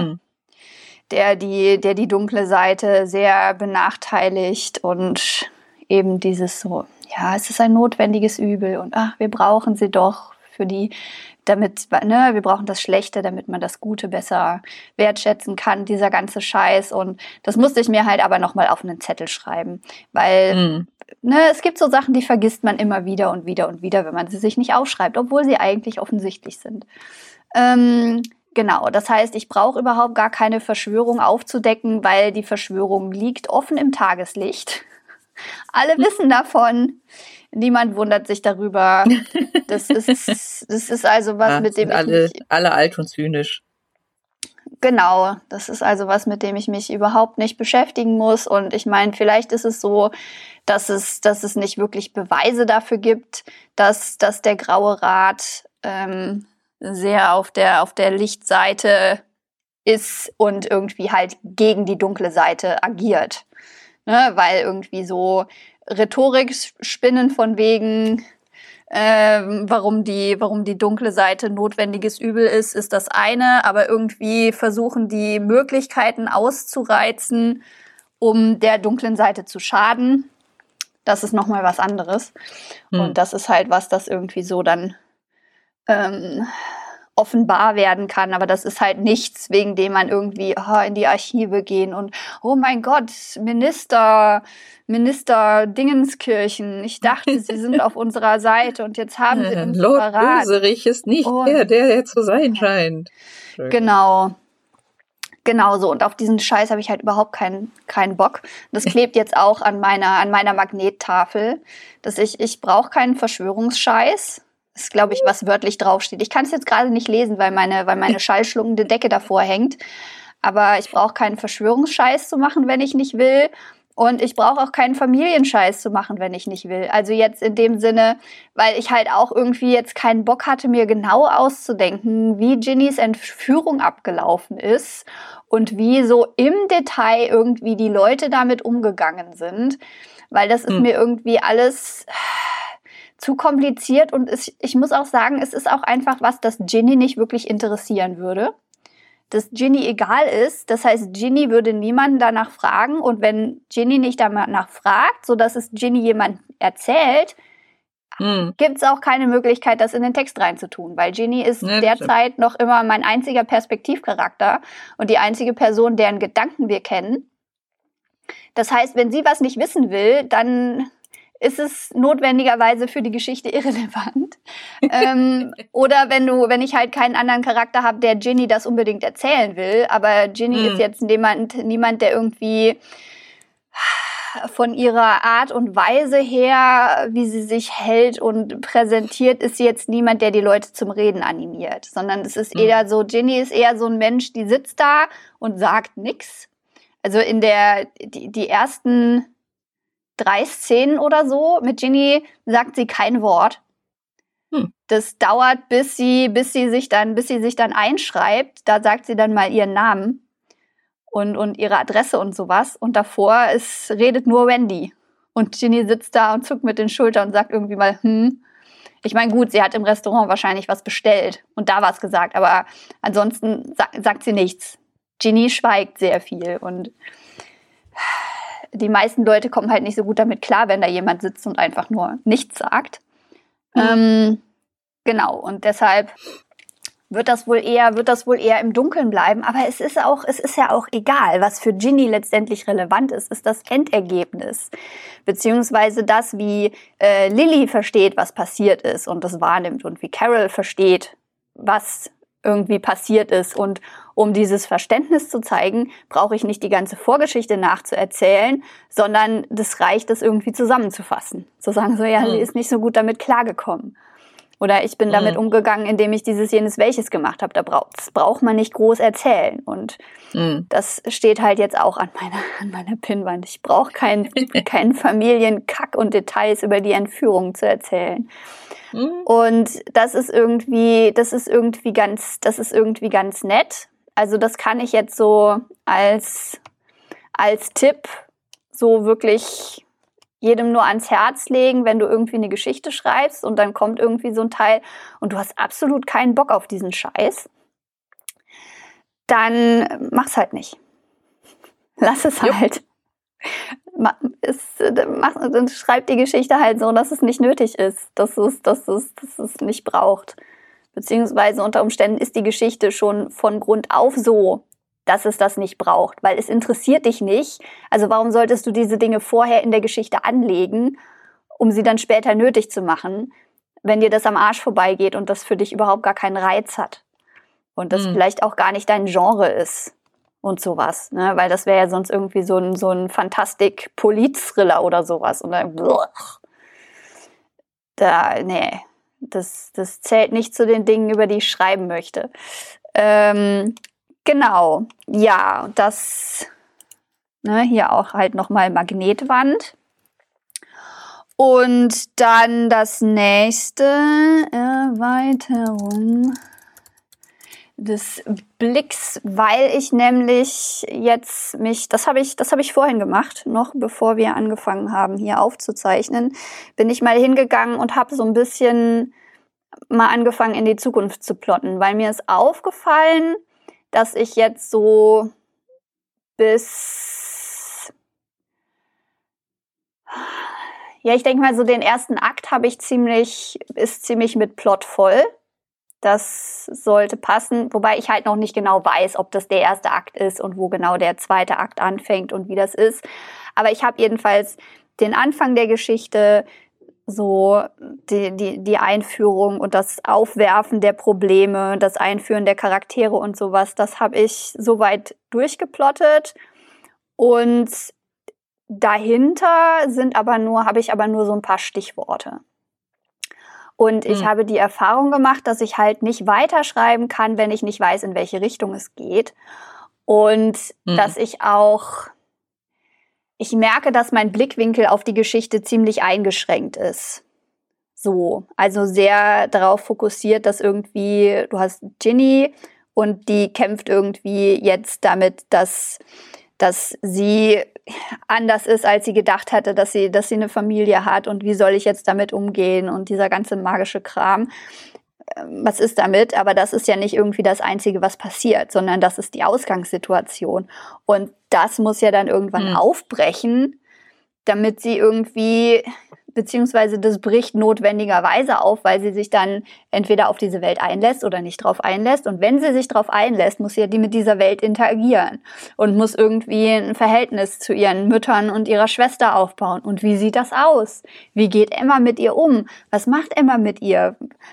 die dunkle Seite sehr benachteiligt und eben dieses so, ja, es ist ein notwendiges Übel und wir brauchen sie doch wir brauchen das Schlechte, damit man das Gute besser wertschätzen kann, dieser ganze Scheiß. Und das musste ich mir halt aber nochmal auf einen Zettel schreiben, weil es gibt so Sachen, die vergisst man immer wieder und wieder und wieder, wenn man sie sich nicht aufschreibt, obwohl sie eigentlich offensichtlich sind. Genau, das heißt, ich brauche überhaupt gar keine Verschwörung aufzudecken, weil die Verschwörung liegt offen im Tageslicht. Alle wissen davon. Niemand wundert sich darüber. Das ist also was, mit dem alle alt und zynisch. Genau, das ist also was, mit dem ich mich überhaupt nicht beschäftigen muss. Und ich meine, vielleicht ist es so, dass es nicht wirklich Beweise dafür gibt, dass der Graue Rat sehr auf der Lichtseite ist und irgendwie halt gegen die dunkle Seite agiert. Ne? Weil irgendwie so Rhetorik spinnen von wegen, warum die dunkle Seite notwendiges Übel ist das eine, aber irgendwie versuchen die Möglichkeiten auszureizen, um der dunklen Seite zu schaden. Das ist nochmal was anderes. Und das ist halt was, das irgendwie so dann offenbar werden kann, aber das ist halt nichts, wegen dem man irgendwie in die Archive gehen und oh mein Gott, Minister Dingenskirchen, ich dachte, sie sind auf unserer Seite und jetzt haben sie uns Lord Böserich ist nicht der zu sein scheint. Genau so. Und auf diesen Scheiß habe ich halt überhaupt keinen Bock. Das klebt jetzt auch an meiner Magnettafel, dass ich brauche keinen Verschwörungsscheiß. Das ist, glaube ich, was wörtlich draufsteht. Ich kann es jetzt gerade nicht lesen, weil meine schallschluckende Decke davor hängt. Aber ich brauche keinen Verschwörungsscheiß zu machen, wenn ich nicht will. Und ich brauche auch keinen Familienscheiß zu machen, wenn ich nicht will. Also jetzt in dem Sinne, weil ich halt auch irgendwie jetzt keinen Bock hatte, mir genau auszudenken, wie Ginnys Entführung abgelaufen ist und wie so im Detail irgendwie die Leute damit umgegangen sind. Weil das ist mir irgendwie alles zu kompliziert und ich muss auch sagen, es ist auch einfach was, das Ginny nicht wirklich interessieren würde. Dass Ginny egal ist, das heißt, Ginny würde niemanden danach fragen und wenn Ginny nicht danach fragt, sodass es Ginny jemand erzählt, gibt es auch keine Möglichkeit, das in den Text reinzutun, weil Ginny ist derzeit noch immer mein einziger Perspektivcharakter und die einzige Person, deren Gedanken wir kennen. Das heißt, wenn sie was nicht wissen will, dann ist es notwendigerweise für die Geschichte irrelevant. Oder wenn ich halt keinen anderen Charakter habe, der Ginny das unbedingt erzählen will, aber Ginny ist jetzt niemand, der irgendwie von ihrer Art und Weise her, wie sie sich hält und präsentiert, ist sie jetzt niemand, der die Leute zum Reden animiert, sondern es ist eher so, Ginny ist eher so ein Mensch, die sitzt da und sagt nix. Also in die ersten 3 Szenen oder so mit Ginny sagt sie kein Wort. Das dauert, bis sie sich dann einschreibt. Da sagt sie dann mal ihren Namen und ihre Adresse und sowas. Und davor redet nur Wendy. Und Ginny sitzt da und zuckt mit den Schultern und sagt irgendwie mal, Ich meine, gut, sie hat im Restaurant wahrscheinlich was bestellt und da was gesagt, aber ansonsten sagt sie nichts. Ginny schweigt sehr viel und die meisten Leute kommen halt nicht so gut damit klar, wenn da jemand sitzt und einfach nur nichts sagt. Genau, und deshalb wird das wohl eher im Dunkeln bleiben. Aber es ist ja auch egal, was für Ginny letztendlich relevant ist das Endergebnis. Beziehungsweise das, wie Lily versteht, was passiert ist und das wahrnimmt und wie Carol versteht, was irgendwie passiert ist. Und um dieses Verständnis zu zeigen, brauche ich nicht die ganze Vorgeschichte nachzuerzählen, sondern das reicht, das irgendwie zusammenzufassen. Zu sagen, so, ja, sie ist nicht so gut damit klargekommen. Oder ich bin damit umgegangen, indem ich dieses, jenes, welches gemacht habe. Das braucht man nicht groß erzählen. Und das steht halt jetzt auch an meiner Pinnwand. Ich brauche keinen Familienkack und Details über die Entführung zu erzählen. Und das ist irgendwie ganz nett. Also das kann ich jetzt so als Tipp so wirklich jedem nur ans Herz legen, wenn du irgendwie eine Geschichte schreibst und dann kommt irgendwie so ein Teil und du hast absolut keinen Bock auf diesen Scheiß, dann mach's halt nicht. Lass es halt. Dann schreib die Geschichte halt so, dass es nicht nötig ist, dass es nicht braucht. Beziehungsweise unter Umständen ist die Geschichte schon von Grund auf so, dass es das nicht braucht, weil es interessiert dich nicht. Also warum solltest du diese Dinge vorher in der Geschichte anlegen, um sie dann später nötig zu machen, wenn dir das am Arsch vorbeigeht und das für dich überhaupt gar keinen Reiz hat und das vielleicht auch gar nicht dein Genre ist und sowas, ne? Weil das wäre ja sonst irgendwie so ein Fantastik-Polit-Thriller oder sowas und dann das zählt nicht zu den Dingen, über die ich schreiben möchte. Genau, ja, das, hier auch halt nochmal Magnetwand. Und dann das nächste, Erweiterung des Blicks, weil ich nämlich jetzt das habe ich vorhin gemacht, noch bevor wir angefangen haben, hier aufzuzeichnen, bin ich mal hingegangen und habe so ein bisschen mal angefangen, in die Zukunft zu plotten, weil mir ist aufgefallen, dass ich jetzt so ich denke mal, so den ersten Akt ist ziemlich mit Plot voll. Das sollte passen, wobei ich halt noch nicht genau weiß, ob das der erste Akt ist und wo genau der zweite Akt anfängt und wie das ist. Aber ich habe jedenfalls den Anfang der Geschichte, so die Einführung und das Aufwerfen der Probleme, das Einführen der Charaktere und sowas, das habe ich soweit durchgeplottet. Und dahinter habe ich aber nur so ein paar Stichworte. Und ich habe die Erfahrung gemacht, dass ich halt nicht weiterschreiben kann, wenn ich nicht weiß, in welche Richtung es geht. Und dass ich merke, dass mein Blickwinkel auf die Geschichte ziemlich eingeschränkt ist. So, also sehr darauf fokussiert, dass irgendwie, du hast Ginny und die kämpft irgendwie jetzt damit, dass sie anders ist, als sie gedacht hatte, dass sie eine Familie hat und wie soll ich jetzt damit umgehen und dieser ganze magische Kram. Was ist damit? Aber das ist ja nicht irgendwie das Einzige, was passiert, sondern das ist die Ausgangssituation. Und das muss ja dann irgendwann aufbrechen, damit sie irgendwie, beziehungsweise das bricht notwendigerweise auf, weil sie sich dann entweder auf diese Welt einlässt oder nicht drauf einlässt. Und wenn sie sich drauf einlässt, muss sie ja mit dieser Welt interagieren und muss irgendwie ein Verhältnis zu ihren Müttern und ihrer Schwester aufbauen. Und wie sieht das aus? Wie geht Emma mit ihr um? Was macht Emma mit ihr?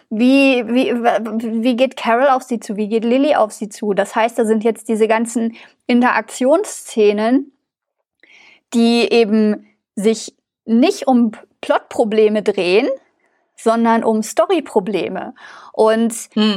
Wie geht Carol auf sie zu? Wie geht Lily auf sie zu? Das heißt, da sind jetzt diese ganzen Interaktionsszenen, die eben sich nicht um Plotprobleme drehen, sondern um Storyprobleme. Und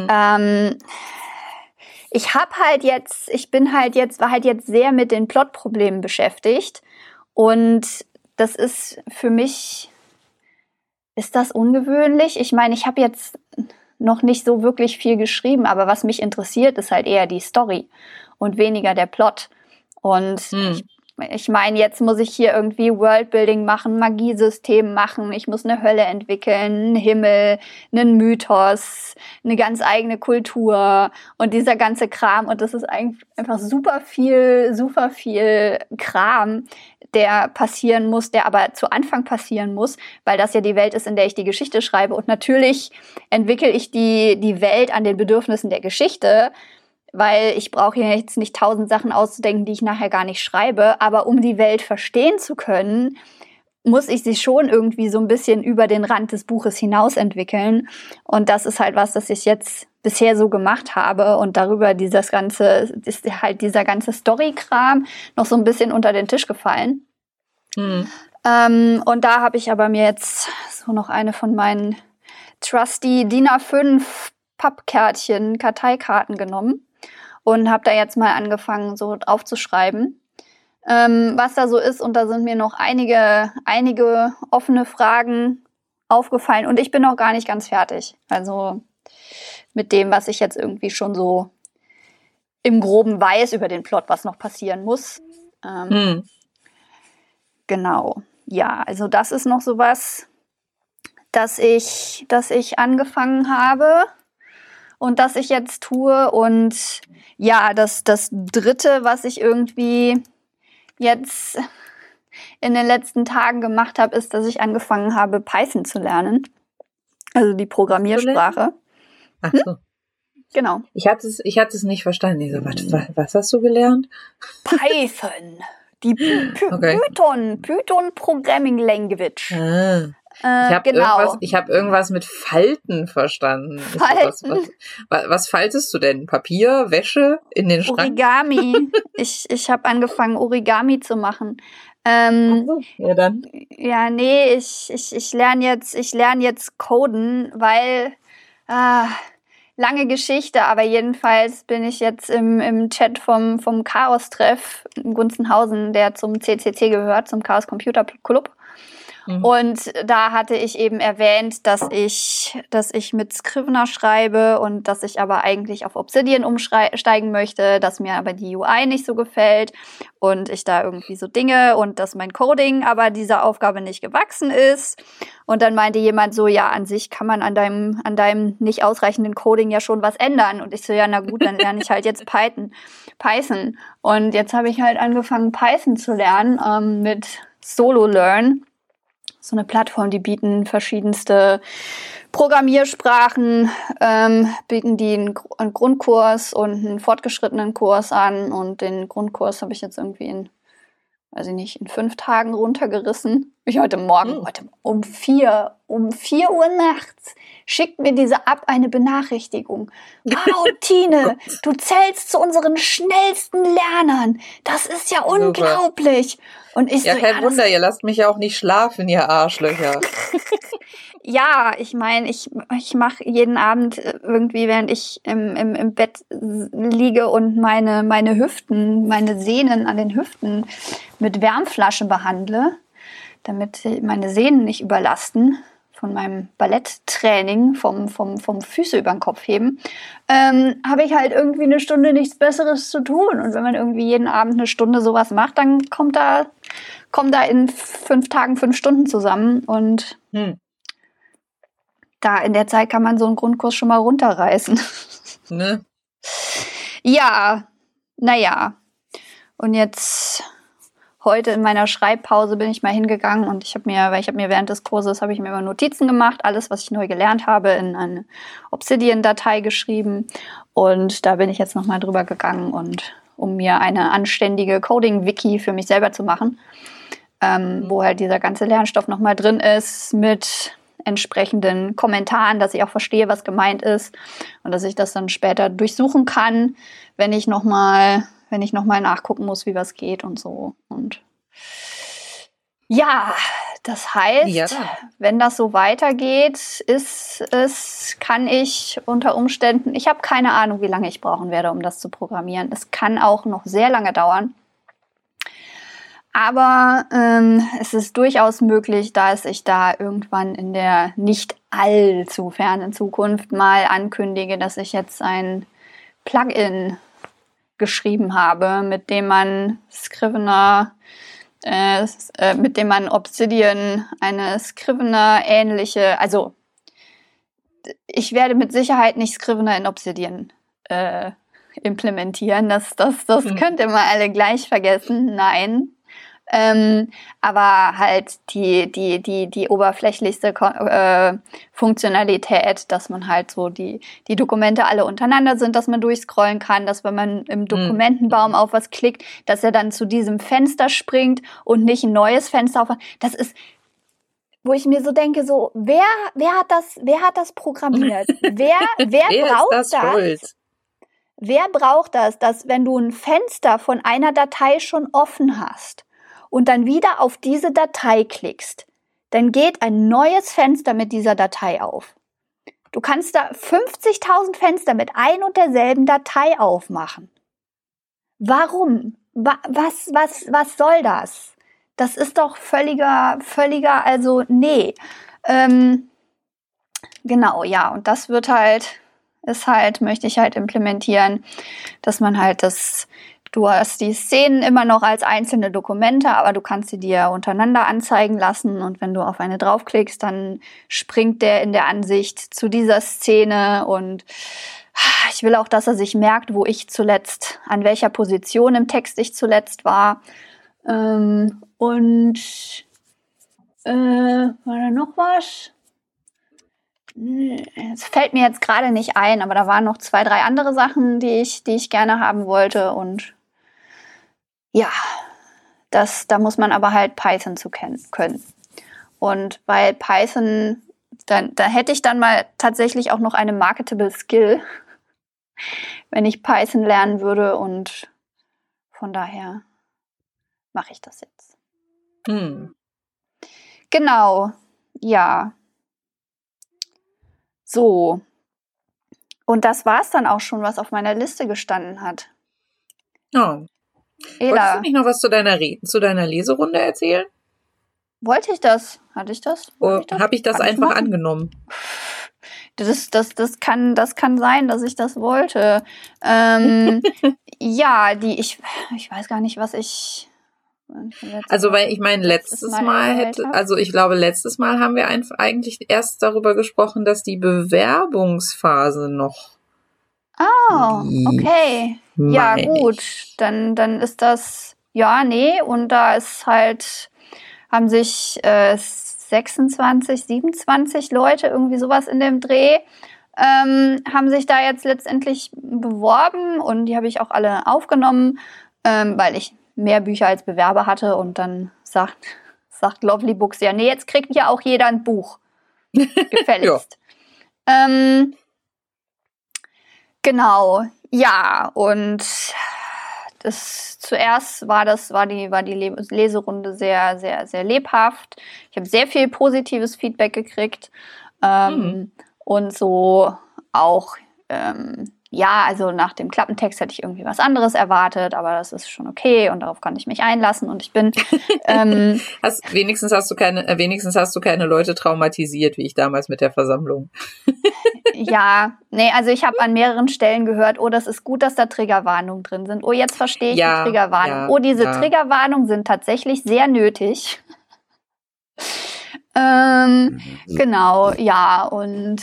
war halt jetzt sehr mit den Plotproblemen beschäftigt. Und das ist für mich, ist das ungewöhnlich? Ich meine, ich habe jetzt noch nicht so wirklich viel geschrieben, aber was mich interessiert, ist halt eher die Story und weniger der Plot. Und ich meine, jetzt muss ich hier irgendwie Worldbuilding machen, Magiesystem machen, ich muss eine Hölle entwickeln, einen Himmel, einen Mythos, eine ganz eigene Kultur und dieser ganze Kram. Und das ist einfach super viel Kram, der passieren muss, der aber zu Anfang passieren muss, weil das ja die Welt ist, in der ich die Geschichte schreibe. Und natürlich entwickle ich die Welt an den Bedürfnissen der Geschichte, weil ich brauche hier jetzt nicht 1000 Sachen auszudenken, die ich nachher gar nicht schreibe. Aber um die Welt verstehen zu können, muss ich sie schon irgendwie so ein bisschen über den Rand des Buches hinaus entwickeln. Und das ist halt was, das ich jetzt bisher so gemacht habe. Und darüber ist halt dieser ganze Story-Kram noch so ein bisschen unter den Tisch gefallen. Und da habe ich aber mir jetzt so noch eine von meinen trusty DIN A5 Pappkärtchen, Karteikarten genommen und habe da jetzt mal angefangen, so aufzuschreiben, was da so ist. Und da sind mir noch einige offene Fragen aufgefallen. Und ich bin noch gar nicht ganz fertig. Also mit dem, was ich jetzt irgendwie schon so im Groben weiß über den Plot, was noch passieren muss. Genau. Ja, also das ist noch sowas, dass ich angefangen habe und das ich jetzt tue. Und ja, das Dritte, was ich irgendwie jetzt in den letzten Tagen gemacht habe, ist, dass ich angefangen habe, Python zu lernen. Also die Programmiersprache. Ach so. Genau. Ich hatte es nicht verstanden. Ich so, was hast du gelernt? Python. Die Python Programming Language. Ich habe irgendwas mit Falten verstanden. Falten? Was faltest du denn? Papier, Wäsche in den Schrank? Origami. Ich habe angefangen, Origami zu machen. Ja, dann. Ja, nee, ich lerne jetzt Coden, weil lange Geschichte, aber jedenfalls bin ich jetzt im Chat vom Chaos-Treff in Gunzenhausen, der zum CCC gehört, zum Chaos Computer Club. Und da hatte ich eben erwähnt, dass ich mit Scrivener schreibe und dass ich aber eigentlich auf Obsidian umsteigen möchte, dass mir aber die UI nicht so gefällt und ich da irgendwie so Dinge und dass mein Coding aber dieser Aufgabe nicht gewachsen ist. Und dann meinte jemand so, ja, an sich kann man an deinem nicht ausreichenden Coding ja schon was ändern. Und ich so, ja, na gut, dann lerne ich halt jetzt Python. Und jetzt habe ich halt angefangen, Python zu lernen mit SoloLearn. So eine Plattform, die bieten verschiedenste Programmiersprachen, bieten die einen Grundkurs und einen fortgeschrittenen Kurs an. Und den Grundkurs habe ich jetzt irgendwie in 5 Tagen runtergerissen. Heute Morgen um 4 Uhr nachts schickt mir diese App eine Benachrichtigung. Wow, Tine, du zählst zu unseren schnellsten Lernern. Das ist ja unglaublich. Und ich ja, so, kein Wunder, ihr lasst mich ja auch nicht schlafen, ihr Arschlöcher. Ja, ich meine, ich mache jeden Abend irgendwie, während ich im Bett liege und meine Hüften, meine Sehnen an den Hüften mit Wärmflasche behandle, damit meine Sehnen nicht überlasten von meinem Balletttraining, vom Füße über den Kopf heben, habe ich halt irgendwie eine Stunde nichts Besseres zu tun. Und wenn man irgendwie jeden Abend eine Stunde sowas macht, dann kommt da in 5 Tagen 5 Stunden zusammen. Und da in der Zeit kann man so einen Grundkurs schon mal runterreißen. Ne? Ja, naja. Und jetzt heute in meiner Schreibpause bin ich mal hingegangen und ich habe mir während des Kurses habe ich mir immer Notizen gemacht, alles, was ich neu gelernt habe, in eine Obsidian-Datei geschrieben. Und da bin ich jetzt nochmal drüber gegangen, und um mir eine anständige Coding-Wiki für mich selber zu machen, wo halt dieser ganze Lernstoff nochmal drin ist mit entsprechenden Kommentaren, dass ich auch verstehe, was gemeint ist und dass ich das dann später durchsuchen kann, wenn ich nochmal nachgucken muss, wie was geht und so. Und Ja, das heißt, wenn das so weitergeht, kann ich unter Umständen, ich habe keine Ahnung, wie lange ich brauchen werde, um das zu programmieren. Es kann auch noch sehr lange dauern. Aber es ist durchaus möglich, dass ich da irgendwann in der nicht allzu fernen Zukunft mal ankündige, dass ich jetzt ein Plugin geschrieben habe, mit dem man Scrivener mit dem man Obsidian eine Scrivener-ähnliche, also ich werde mit Sicherheit nicht Scrivener in Obsidian implementieren. Das könnt ihr mal alle gleich vergessen. Nein. Aber halt die oberflächlichste Funktionalität, dass man halt so die Dokumente alle untereinander sind, dass man durchscrollen kann, dass wenn man im Dokumentenbaum auf was klickt, dass er dann zu diesem Fenster springt und nicht ein neues Fenster aufmacht. Das ist, wo ich mir so denke, so, wer hat das programmiert? Wer braucht das? Wer braucht das, dass wenn du ein Fenster von einer Datei schon offen hast und dann wieder auf diese Datei klickst, dann geht ein neues Fenster mit dieser Datei auf. Du kannst da 50.000 Fenster mit ein und derselben Datei aufmachen. Warum? Was soll das? Das ist doch völliger, also nee. Genau, ja, und das möchte ich halt implementieren, dass man halt du hast die Szenen immer noch als einzelne Dokumente, aber du kannst sie dir untereinander anzeigen lassen und wenn du auf eine draufklickst, dann springt der in der Ansicht zu dieser Szene und ich will auch, dass er sich merkt, wo ich zuletzt, an welcher Position im Text ich zuletzt war. War da noch was? Es fällt mir jetzt gerade nicht ein, aber da waren noch 2, 3 andere Sachen, die ich gerne haben wollte und ja, da muss man aber halt Python können. Und bei Python, da hätte ich dann mal tatsächlich auch noch eine marketable Skill, wenn ich Python lernen würde und von daher mache ich das jetzt. Genau, ja. So. Und das war's dann auch schon, was auf meiner Liste gestanden hat. Oh. Wolltest du nicht noch was zu deiner Leserunde erzählen? Wollte ich das? Hatte ich das? Habe ich das einfach angenommen? Das kann sein, dass ich das wollte. Ja, ich weiß gar nicht, was ich. Also, weil ich meine, letztes Mal haben wir eigentlich erst darüber gesprochen, dass die Bewerbungsphase noch. Oh, okay. Ja, gut. Dann ist das, ja, nee, und da ist halt, haben sich 26, 27 Leute, irgendwie sowas in dem Dreh, haben sich da jetzt letztendlich beworben und die habe ich auch alle aufgenommen, weil ich mehr Bücher als Bewerber hatte und dann sagt Lovely Books, ja, nee, jetzt kriegt ja auch jeder ein Buch. Gefälligst. Genau, ja, und zuerst war die Leserunde sehr, sehr, sehr lebhaft. Ich habe sehr viel positives Feedback gekriegt. Und so auch, ja, also nach dem Klappentext hätte ich irgendwie was anderes erwartet, aber das ist schon okay und darauf kann ich mich einlassen und ich bin wenigstens hast du keine Leute traumatisiert, wie ich damals mit der Versammlung. Ja, nee, also ich habe an mehreren Stellen gehört, oh, das ist gut, dass da Triggerwarnungen drin sind. Oh, jetzt verstehe ich die Triggerwarnung. Oh, diese Triggerwarnungen sind tatsächlich sehr nötig. Genau, ja, und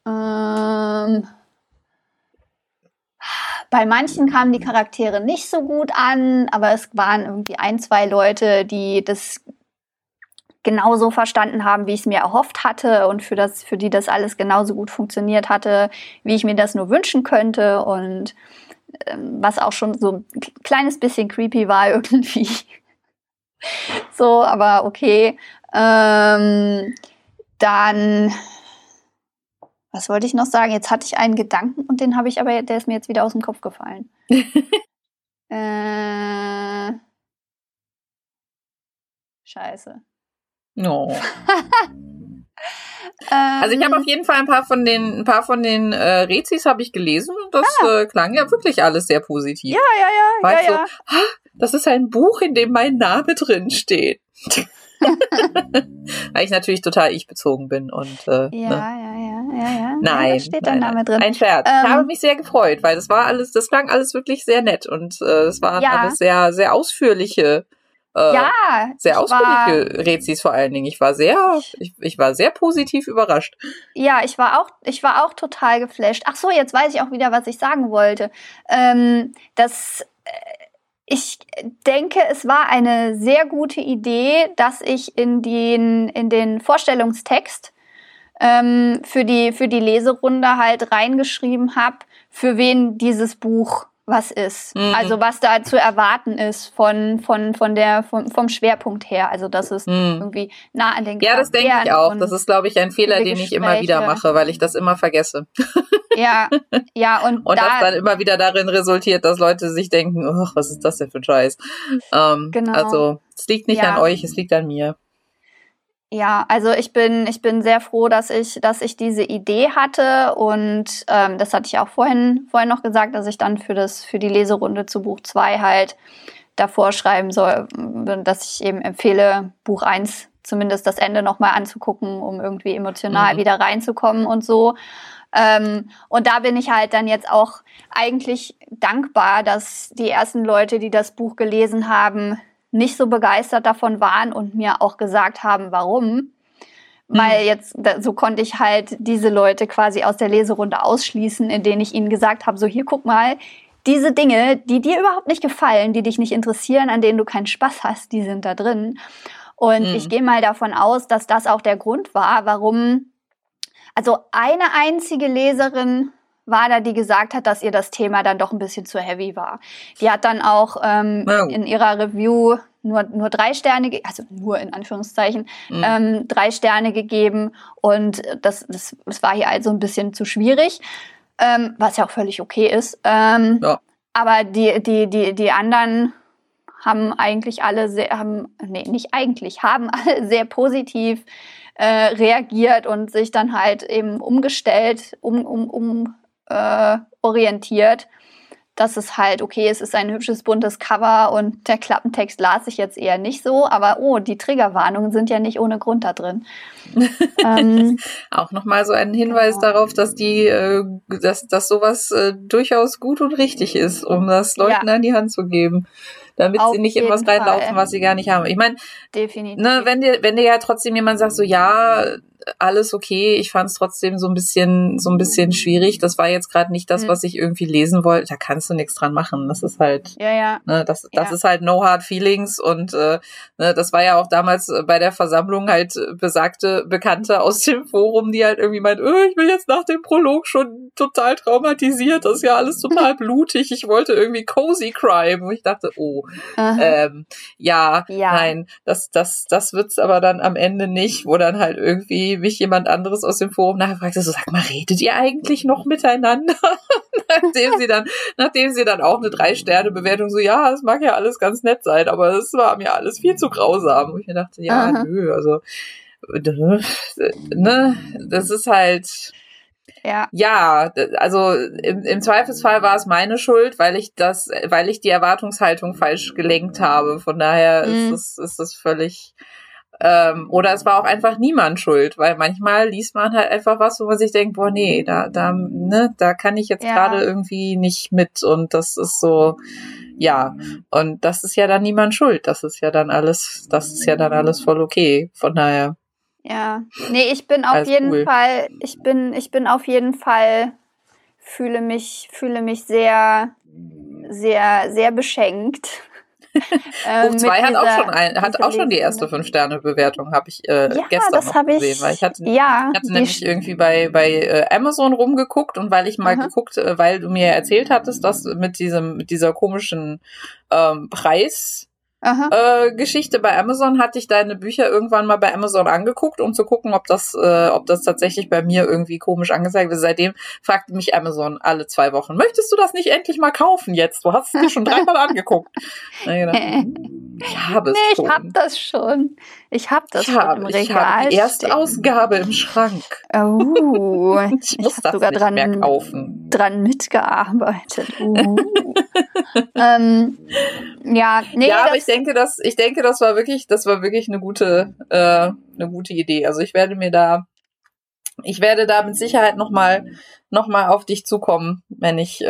bei manchen kamen die Charaktere nicht so gut an, aber es waren irgendwie 1, 2 Leute, die das genauso verstanden haben, wie ich es mir erhofft hatte und für die das alles genauso gut funktioniert hatte, wie ich mir das nur wünschen könnte und was auch schon so ein kleines bisschen creepy war irgendwie. So, aber okay. Dann, was wollte ich noch sagen? Jetzt hatte ich einen Gedanken und der ist mir jetzt wieder aus dem Kopf gefallen. Scheiße. No. Also ich habe auf jeden Fall ein paar von den Rezis habe ich gelesen und das klang ja wirklich alles sehr positiv. Ja. Das ist ein Buch, in dem mein Name drin steht. Weil ich natürlich total ich-bezogen bin und Nein, steht dein Name drin. Ein Scherz. Ich habe mich sehr gefreut, weil das klang alles wirklich sehr nett und es waren alles sehr, sehr ausführliche Rezis vor allen Dingen. Ich war sehr positiv überrascht. Ja, ich war auch total geflasht. Ach so, jetzt weiß ich auch wieder, was ich sagen wollte. Ich denke, es war eine sehr gute Idee, dass ich in den Vorstellungstext für die Leserunde halt reingeschrieben habe, für wen dieses Buch was ist. Mhm. Also was da zu erwarten ist vom Schwerpunkt her. Also dass es irgendwie nah an den Charakteren. Ja, das denke ich auch. Das ist, glaube ich, ein Fehler, den ich immer wieder mache, weil ich das immer vergesse. Ja. Und das dann immer wieder darin resultiert, dass Leute sich denken, ach, was ist das denn für ein Scheiß? Genau. Also es liegt nicht an euch, es liegt an mir. Ja, also ich bin sehr froh, dass ich diese Idee hatte und das hatte ich auch vorhin noch gesagt, dass ich dann für die Leserunde zu Buch 2 halt davor schreiben soll, dass ich eben empfehle, Buch 1 zumindest das Ende nochmal anzugucken, um irgendwie emotional wieder reinzukommen und so. Und da bin ich halt dann jetzt auch eigentlich dankbar, dass die ersten Leute, die das Buch gelesen haben, nicht so begeistert davon waren und mir auch gesagt haben, warum. Weil jetzt, so konnte ich halt diese Leute quasi aus der Leserunde ausschließen, in denen ich ihnen gesagt habe, so hier, guck mal, diese Dinge, die dir überhaupt nicht gefallen, die dich nicht interessieren, an denen du keinen Spaß hast, die sind da drin. Und ich gehe mal davon aus, dass das auch der Grund war, warum, also eine einzige Leserin war da, die gesagt hat, dass ihr das Thema dann doch ein bisschen zu heavy war. Die hat dann auch in ihrer Review nur 3 Sterne, also nur in Anführungszeichen, 3 Sterne gegeben und das war hier also ein bisschen zu schwierig, was ja auch völlig okay ist. Aber die anderen haben eigentlich alle haben alle sehr positiv reagiert und sich dann halt eben umgestellt, orientiert, dass es halt, okay, es ist ein hübsches, buntes Cover und der Klappentext las ich jetzt eher nicht so, aber die Triggerwarnungen sind ja nicht ohne Grund da drin. Auch nochmal so ein Hinweis darauf, dass dass sowas durchaus gut und richtig ist, um das Leuten an die Hand zu geben, damit sie nicht in was reinlaufen, was sie gar nicht haben. Ich meine, definitiv. Ne, wenn dir ja trotzdem jemand sagt, so ja, alles okay, ich fand es trotzdem so ein bisschen schwierig, das war jetzt gerade nicht das, was ich irgendwie lesen wollte, da kannst du nichts dran machen. Das ist halt, ne, das ist halt no hard feelings und ne, das war ja auch damals bei der Versammlung halt besagte Bekannte aus dem Forum, die halt irgendwie meint, ich bin jetzt nach dem Prolog schon total traumatisiert, das ist ja alles total blutig, ich wollte irgendwie cozy crime und ich dachte, nein, das wird's aber dann am Ende nicht, wo dann halt irgendwie mich jemand anderes aus dem Forum nachher fragte, so, sag mal, redet ihr eigentlich noch miteinander? nachdem sie dann auch eine 3-Sterne-Bewertung so, ja, es mag ja alles ganz nett sein, aber das war mir alles viel zu grausam. Und ich mir dachte, nö, also, ne, das ist halt, also im Zweifelsfall war es meine Schuld, weil ich die Erwartungshaltung falsch gelenkt habe. Von daher ist das völlig, oder es war auch einfach niemand schuld, weil manchmal liest man halt einfach was, wo man sich denkt, boah, nee, da kann ich jetzt gerade irgendwie nicht mit und das ist so, und das ist ja dann niemand schuld, das ist ja dann alles voll okay, von daher. Ja, nee, ich bin auf jeden Fall, fühle mich sehr, sehr, sehr beschenkt. Buch 2 hat auch schon die erste 5-Sterne-Bewertung, habe ich gestern noch gesehen, weil ich hatte nämlich irgendwie bei Amazon rumgeguckt und weil ich mal geguckt, weil du mir erzählt hattest, dass mit dieser komischen Geschichte bei Amazon hatte ich deine Bücher irgendwann mal bei Amazon angeguckt, um zu gucken, ob das tatsächlich bei mir irgendwie komisch angezeigt wird. Seitdem fragt mich Amazon alle 2 Wochen, möchtest du das nicht endlich mal kaufen jetzt? Du hast es dir schon 3-mal angeguckt. Ich habe es schon. Ich habe das schon. Ich habe das schon im Regal. Ich habe die Erstausgabe im Schrank. Oh, ich muss das sogar nicht mehr kaufen. Dran mitgearbeitet. Ja, aber ich denke, das war wirklich eine gute Idee. Also ich werde da mit Sicherheit noch mal auf dich zukommen, wenn ich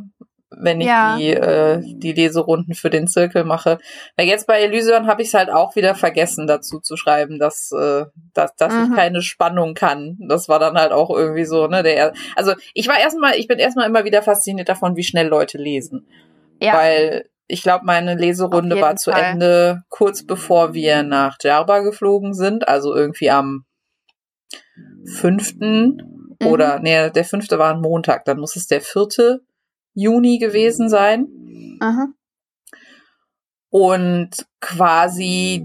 die Leserunden für den Zirkel mache. Weil jetzt bei Elysion habe ich es halt auch wieder vergessen, dazu zu schreiben, dass ich keine Spannung kann. Das war dann halt auch irgendwie so, ne, ich bin erstmal immer wieder fasziniert davon, wie schnell Leute lesen. Ja. Weil ich glaube, meine Leserunde war zu Ende kurz bevor wir nach Djerba geflogen sind, also irgendwie am 5. oder, der 5. war ein Montag, dann muss es der 4. Juni gewesen sein. Aha. Und quasi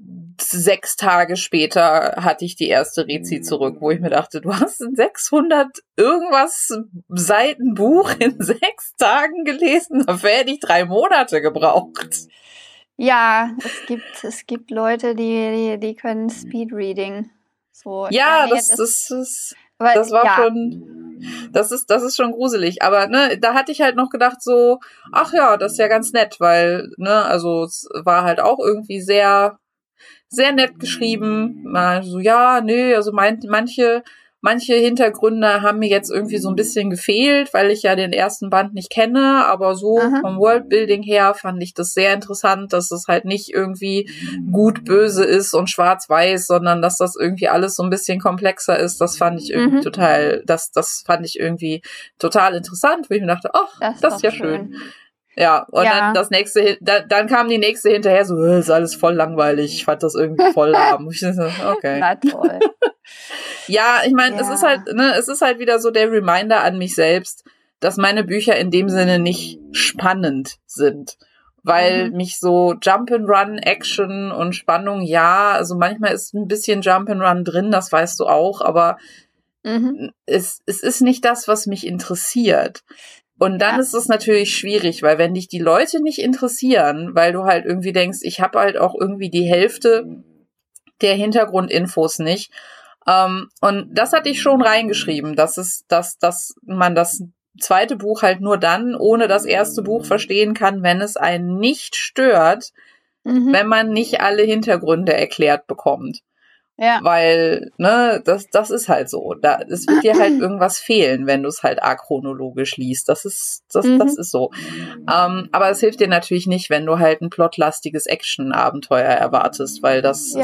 6 Tage später hatte ich die erste Rezi zurück, wo ich mir dachte, du hast ein 600 irgendwas Seiten Buch in 6 Tagen gelesen, dafür hätte ich 3 Monate gebraucht. Ja, es gibt Leute, die können Speedreading. So, ja, das war schon, das ist schon gruselig. Aber ne, da hatte ich halt noch gedacht so, ach ja, das ist ja ganz nett, weil ne, also es war halt auch irgendwie sehr, sehr nett geschrieben. Mal so, ja, nee, also manche Hintergründe haben mir jetzt irgendwie so ein bisschen gefehlt, weil ich ja den ersten Band nicht kenne, aber so vom Worldbuilding her fand ich das sehr interessant, dass es halt nicht irgendwie gut böse ist und schwarz-weiß, sondern dass das irgendwie alles so ein bisschen komplexer ist. Das fand ich irgendwie das fand ich irgendwie total interessant, wo ich mir dachte, ach, das ist ja schön. Ja, und dann kam die nächste hinterher, so, ist alles voll langweilig, ich fand das irgendwie voll lahm. Okay. Na toll. Ja, ich meine, es ist halt wieder so der Reminder an mich selbst, dass meine Bücher in dem Sinne nicht spannend sind. Weil mich so Jump'n'Run, Action und Spannung, ja, also manchmal ist ein bisschen Jump'n'Run drin, das weißt du auch, aber es ist nicht das, was mich interessiert. Und dann ist es natürlich schwierig, weil wenn dich die Leute nicht interessieren, weil du halt irgendwie denkst, ich habe halt auch irgendwie die Hälfte der Hintergrundinfos nicht. Und das hatte ich schon reingeschrieben, dass man das zweite Buch halt nur dann ohne das erste Buch verstehen kann, wenn es einen nicht stört, wenn man nicht alle Hintergründe erklärt bekommt. Ja. Weil, ne, das ist halt so. Es wird dir halt irgendwas fehlen, wenn du es halt achronologisch liest. Das ist so. Aber es hilft dir natürlich nicht, wenn du halt ein plotlastiges Action-Abenteuer erwartest, weil das ist,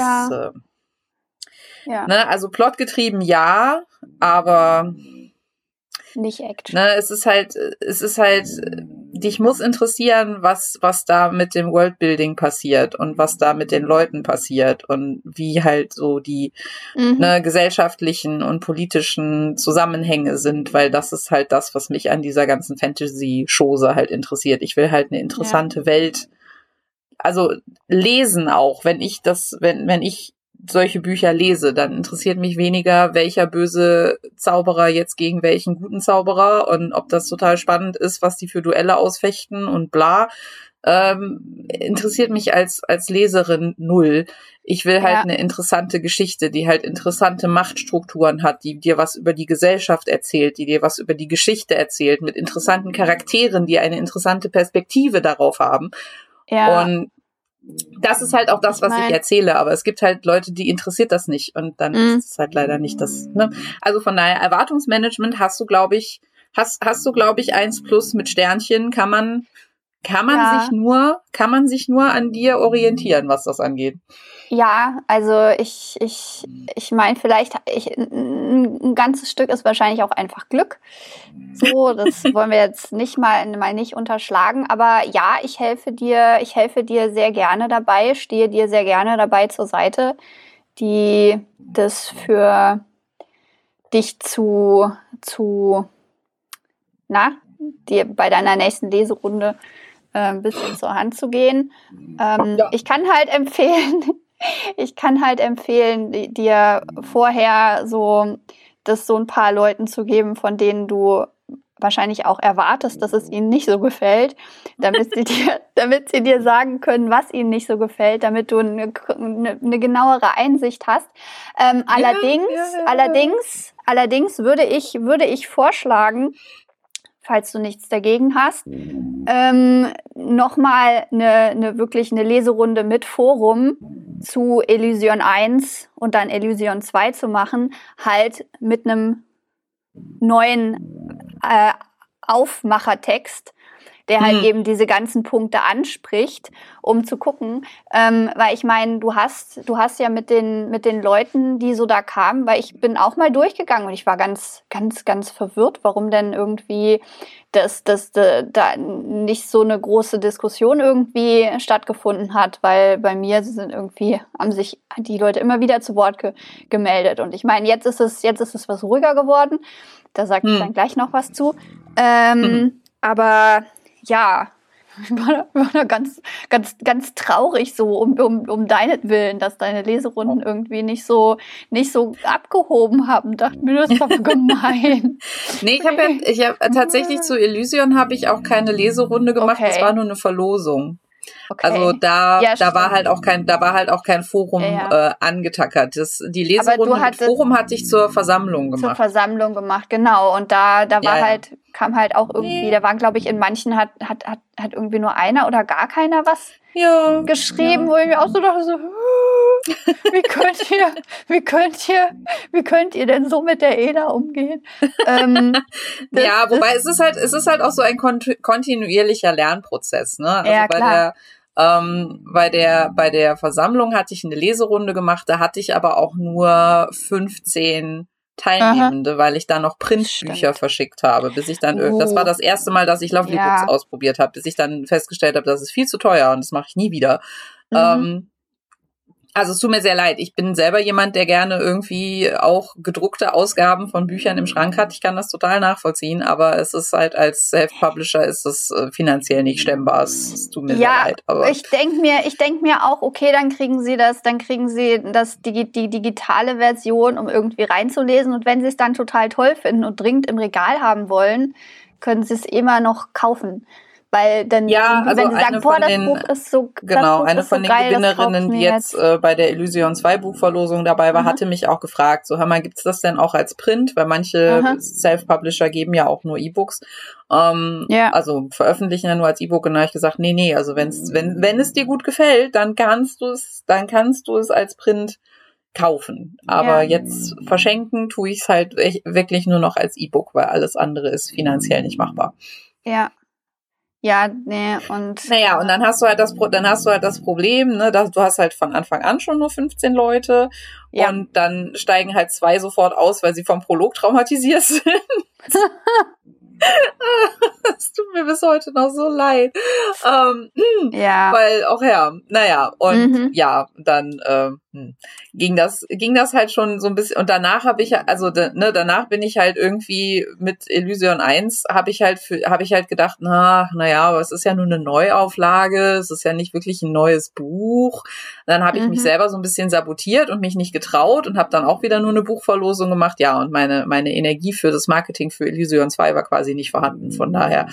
ne, also plotgetrieben ja, aber nicht Action. Ne, es ist halt, dich muss interessieren, was da mit dem Worldbuilding passiert und was da mit den Leuten passiert und wie halt so die gesellschaftlichen und politischen Zusammenhänge sind, weil das ist halt das, was mich an dieser ganzen Fantasy-Chose halt interessiert. Ich will halt eine interessante Welt, also lesen auch, wenn ich solche Bücher lese, dann interessiert mich weniger, welcher böse Zauberer jetzt gegen welchen guten Zauberer und ob das total spannend ist, was die für Duelle ausfechten und bla. Interessiert mich als Leserin null. Ich will halt eine interessante Geschichte, die halt interessante Machtstrukturen hat, die dir was über die Gesellschaft erzählt, die dir was über die Geschichte erzählt, mit interessanten Charakteren, die eine interessante Perspektive darauf haben. Ja. Und das ist halt auch das, was ich erzähle, aber es gibt halt Leute, die interessiert das nicht und dann ist es halt leider nicht das, ne? Also von daher, Erwartungsmanagement hast du, glaube ich, 1+ mit Sternchen, kann man sich nur an dir orientieren, was das angeht. Ja, also ich meine, vielleicht ein ganzes Stück ist wahrscheinlich auch einfach Glück. So, das wollen wir jetzt nicht nicht unterschlagen. Aber ja, ich helfe dir sehr gerne dabei, stehe dir sehr gerne dabei zur Seite, die das für dich dir bei deiner nächsten Leserunde ein bisschen zur Hand zu gehen. Ich kann halt empfehlen, dir vorher so ein paar Leuten zu geben, von denen du wahrscheinlich auch erwartest, dass es ihnen nicht so gefällt, damit sie dir sagen können, was ihnen nicht so gefällt, damit du eine genauere Einsicht hast. Allerdings würde ich vorschlagen, falls du nichts dagegen hast, nochmal wirklich eine Leserunde mit Forum zu Elysion 1 und dann Elysion 2 zu machen, halt mit einem neuen Aufmachertext, der halt eben diese ganzen Punkte anspricht, um zu gucken, weil ich meine, du hast ja mit den Leuten, die so da kamen, weil ich bin auch mal durchgegangen und ich war ganz, ganz, ganz verwirrt, warum denn irgendwie da nicht so eine große Diskussion irgendwie stattgefunden hat, weil bei mir haben sich die Leute immer wieder zu Wort gemeldet und ich meine, jetzt ist es was ruhiger geworden, da sage ich dann gleich noch was zu, aber ja, war da ganz, ganz, ganz traurig so um deinetwillen, dass deine Leserunden irgendwie nicht so abgehoben haben. Dachte mir, das ist aber gemein. Nee, ich habe tatsächlich zu Elysion habe ich auch keine Leserunde gemacht. Okay. Das war nur eine Verlosung. Okay. Also da war halt auch kein Forum angetackert. Die Leserunde mit Forum hatte ich zur Versammlung gemacht. Zur Versammlung gemacht, genau. Und da war kam halt auch irgendwie, da waren, glaube ich, in manchen hat irgendwie nur einer oder gar keiner was geschrieben, wo ich mir auch so dachte, so, wie könnt ihr denn so mit der ELA umgehen? Wobei es ist halt auch so ein kontinuierlicher Lernprozess, ne? Also bei der Versammlung hatte ich eine Leserunde gemacht, da hatte ich aber auch nur 15 Teilnehmende, weil ich da noch Printbücher verschickt habe, bis ich dann, das war das erste Mal, dass ich Lovely Books ausprobiert habe, bis ich dann festgestellt habe, das ist viel zu teuer und das mache ich nie wieder. Also es tut mir sehr leid. Ich bin selber jemand, der gerne irgendwie auch gedruckte Ausgaben von Büchern im Schrank hat. Ich kann das total nachvollziehen, aber es ist halt als Self-Publisher ist es finanziell nicht stemmbar. Es tut mir sehr leid. Aber ich denk mir auch, okay, dann kriegen sie die digitale Version, um irgendwie reinzulesen. Und wenn sie es dann total toll finden und dringend im Regal haben wollen, können sie es immer noch kaufen. Weil dann, wenn sie sagen, das Buch ist so eine von den Gewinnerinnen, die jetzt bei der Elysion 2 Buchverlosung dabei war, hatte mich auch gefragt, so, hör mal, gibt's das denn auch als Print? Weil manche Self-Publisher geben ja auch nur E-Books. Also veröffentlichen ja nur als E-Book und dann habe ich gesagt, nee, also wenn es dir gut gefällt, dann kannst du es als Print kaufen. Aber jetzt verschenken tue ich es halt wirklich nur noch als E-Book, weil alles andere ist finanziell nicht machbar. Ja. Ja, nee, und... Naja, und dann hast du halt das Problem, ne, dass du hast halt von Anfang an schon nur 15 Leute und dann steigen halt 2 sofort aus, weil sie vom Prolog traumatisiert sind. Das tut mir bis heute noch so leid. Weil auch dann ging das halt schon so ein bisschen und danach habe ich danach bin ich halt irgendwie mit Elysion 1 habe ich halt gedacht, aber es ist ja nur eine Neuauflage, es ist ja nicht wirklich ein neues Buch. Dann habe ich mich selber so ein bisschen sabotiert und mich nicht getraut und habe dann auch wieder nur eine Buchverlosung gemacht. Ja, und meine Energie für das Marketing für Elysion 2 war quasi nicht vorhanden. Von daher,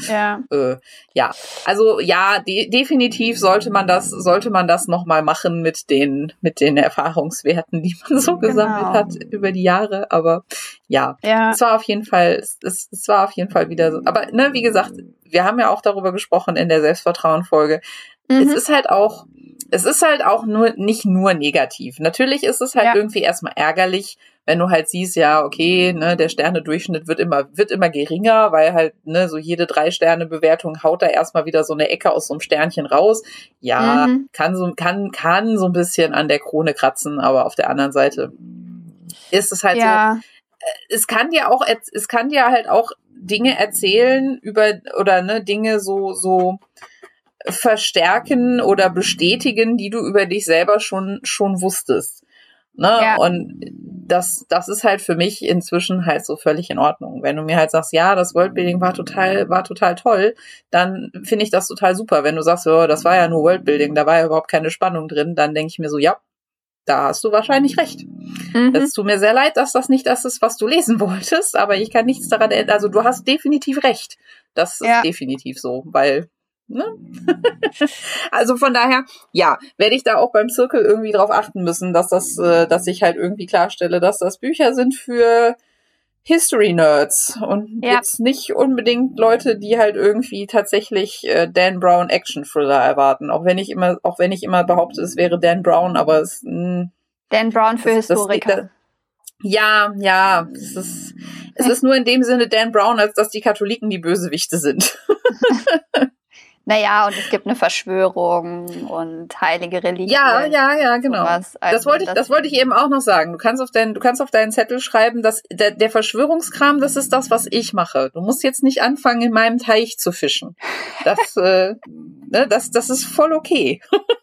definitiv sollte man das nochmal machen mit den Erfahrungswerten, die man so gesammelt hat über die Jahre. Aber es war auf jeden Fall wieder so. Aber ne, wie gesagt, wir haben ja auch darüber gesprochen in der Selbstvertrauen-Folge. Es ist halt auch nicht nur negativ. Natürlich ist es halt irgendwie erstmal ärgerlich, wenn du halt siehst, ja, okay, ne, der Sterne-Durchschnitt wird immer geringer, weil halt, ne, so jede 3-Sterne-Bewertung haut da erstmal wieder so eine Ecke aus so einem Sternchen raus. Ja, kann so ein bisschen an der Krone kratzen, aber auf der anderen Seite ist es halt so, es kann dir halt auch Dinge erzählen Dinge so verstärken oder bestätigen, die du über dich selber schon wusstest. Ne? Ja. Und das ist halt für mich inzwischen halt so völlig in Ordnung. Wenn du mir halt sagst, ja, das Worldbuilding war total toll, dann finde ich das total super. Wenn du sagst, das war ja nur Worldbuilding, da war ja überhaupt keine Spannung drin, dann denke ich mir so, ja, da hast du wahrscheinlich recht. Es tut mir sehr leid, dass das nicht das ist, was du lesen wolltest, aber ich kann nichts daran ändern. Also du hast definitiv recht. Das ist definitiv so, weil, ne? Also von daher, ja, werde ich da auch beim Zirkel irgendwie drauf achten müssen, dass ich halt irgendwie klarstelle, dass das Bücher sind für History-Nerds und jetzt nicht unbedingt Leute, die halt irgendwie tatsächlich Dan Brown Action-Thriller erwarten. Auch wenn ich immer behaupte, es wäre Dan Brown, aber Dan Brown für Historiker. Es ist nur in dem Sinne Dan Brown, als dass die Katholiken die Bösewichte sind. Naja, und es gibt eine Verschwörung und heilige Religien. Ja, genau. Also das wollte ich eben auch noch sagen. Du kannst auf deinen Zettel schreiben, dass der Verschwörungskram, das ist das, was ich mache. Du musst jetzt nicht anfangen, in meinem Teich zu fischen. Das ist voll okay.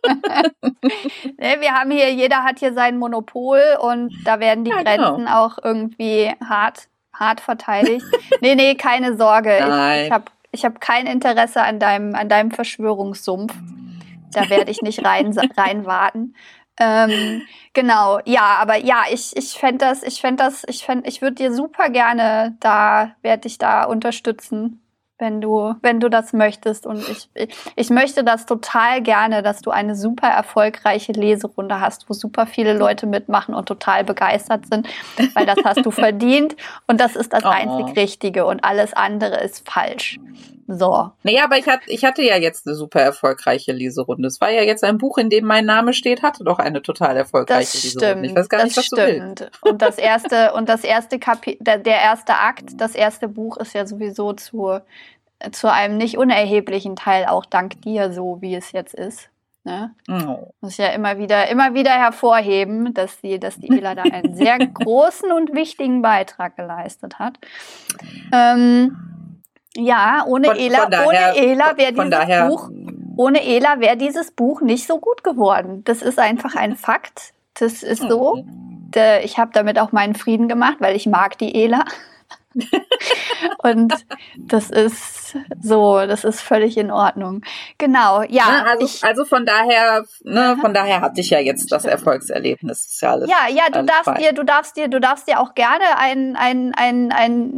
Wir haben jeder hat hier sein Monopol und da werden die Grenzen auch irgendwie hart verteidigt. Nee, keine Sorge. Ich hab kein Interesse an deinem Verschwörungssumpf. Da werde ich nicht reinwarten. Genau, ja, aber ja, ich würde dir super gerne werde dich da unterstützen, wenn du das möchtest. Und ich möchte das total gerne, dass du eine super erfolgreiche Leserunde hast, wo super viele Leute mitmachen und total begeistert sind, weil das hast du verdient und das ist das einzig Richtige und alles andere ist falsch. So. Naja, aber ich hatte ja jetzt eine super erfolgreiche Leserunde. Es war ja jetzt ein Buch, in dem mein Name steht, hatte doch eine total erfolgreiche Leserunde. Ich weiß gar nicht, was du willst. Und das erste der erste Akt, das erste Buch ist ja sowieso zu einem nicht unerheblichen Teil auch dank dir so, wie es jetzt ist. Ne? Muss ich ja immer wieder hervorheben, dass die Ela da einen sehr großen und wichtigen Beitrag geleistet hat. Ja, ohne Ela wäre dieses Buch nicht so gut geworden. Das ist einfach ein Fakt. Das ist so. Ich habe damit auch meinen Frieden gemacht, weil ich mag die Ela. Und das ist völlig in Ordnung. Genau, ja. Also von daher hatte ich ja jetzt das Erfolgserlebnis. Ist ja alles, du darfst dir auch gerne einen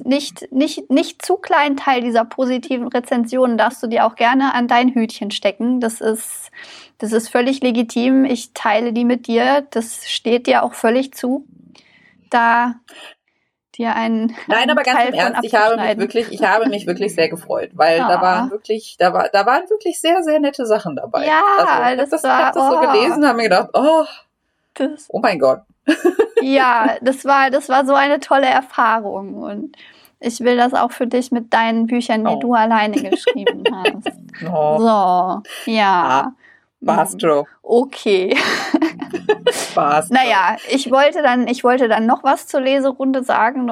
nicht zu kleinen Teil dieser positiven Rezensionen darfst du dir auch gerne an dein Hütchen stecken. Das ist völlig legitim. Ich teile die mit dir. Das steht dir auch völlig zu. Da Nein, aber ganz im Ernst, ich habe mich wirklich sehr gefreut, weil da waren wirklich sehr, sehr nette Sachen dabei. Ja, also, ich habe das so gelesen und habe mir gedacht, oh mein Gott. Ja, das war so eine tolle Erfahrung und ich will das auch für dich mit deinen Büchern, die du alleine geschrieben hast. So, ja. Bastro. Okay. Bastro. Naja, ich wollte dann noch was zur Leserunde sagen,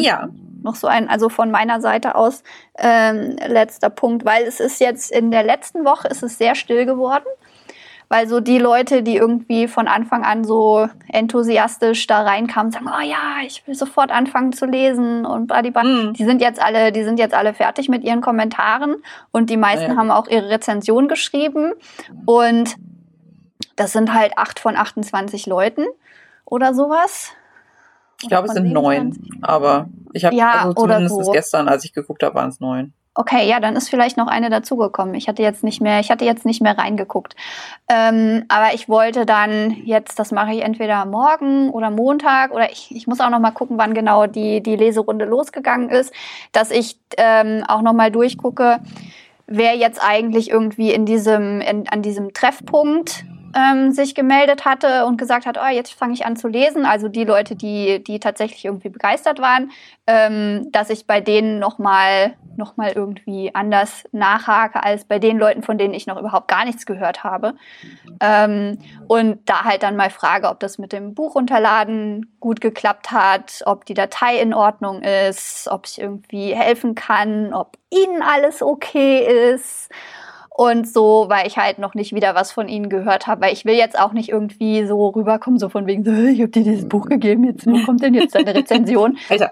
also von meiner Seite aus letzter Punkt, weil es ist jetzt in der letzten Woche ist es sehr still geworden, weil so die Leute, die irgendwie von Anfang an so enthusiastisch da reinkamen, sagen, oh ja, ich will sofort anfangen zu lesen und die sind jetzt alle fertig mit ihren Kommentaren und die meisten haben auch ihre Rezension geschrieben und das sind halt 8 von 28 Leuten oder sowas. Ich glaube, es sind 9, aber ich habe zumindest gestern, als ich geguckt habe, waren es 9. Okay, ja, dann ist vielleicht noch eine dazugekommen. Ich hatte jetzt nicht mehr reingeguckt. Aber ich wollte dann jetzt, das mache ich entweder morgen oder Montag oder ich muss auch noch mal gucken, wann genau die Leserunde losgegangen ist, dass ich auch noch mal durchgucke, wer jetzt eigentlich irgendwie an diesem Treffpunkt sich gemeldet hatte und gesagt hat, jetzt fange ich an zu lesen. Also die Leute, die tatsächlich irgendwie begeistert waren, dass ich bei denen noch mal irgendwie anders nachhake als bei den Leuten, von denen ich noch überhaupt gar nichts gehört habe. Und da halt dann mal frage, ob das mit dem Buchrunterladen gut geklappt hat, ob die Datei in Ordnung ist, ob ich irgendwie helfen kann, ob ihnen alles okay ist. Und so, weil ich halt noch nicht wieder was von ihnen gehört habe, weil ich will jetzt auch nicht irgendwie so rüberkommen, so von wegen, so, ich habe dir dieses Buch gegeben, jetzt wo kommt denn jetzt deine Rezension? Alter,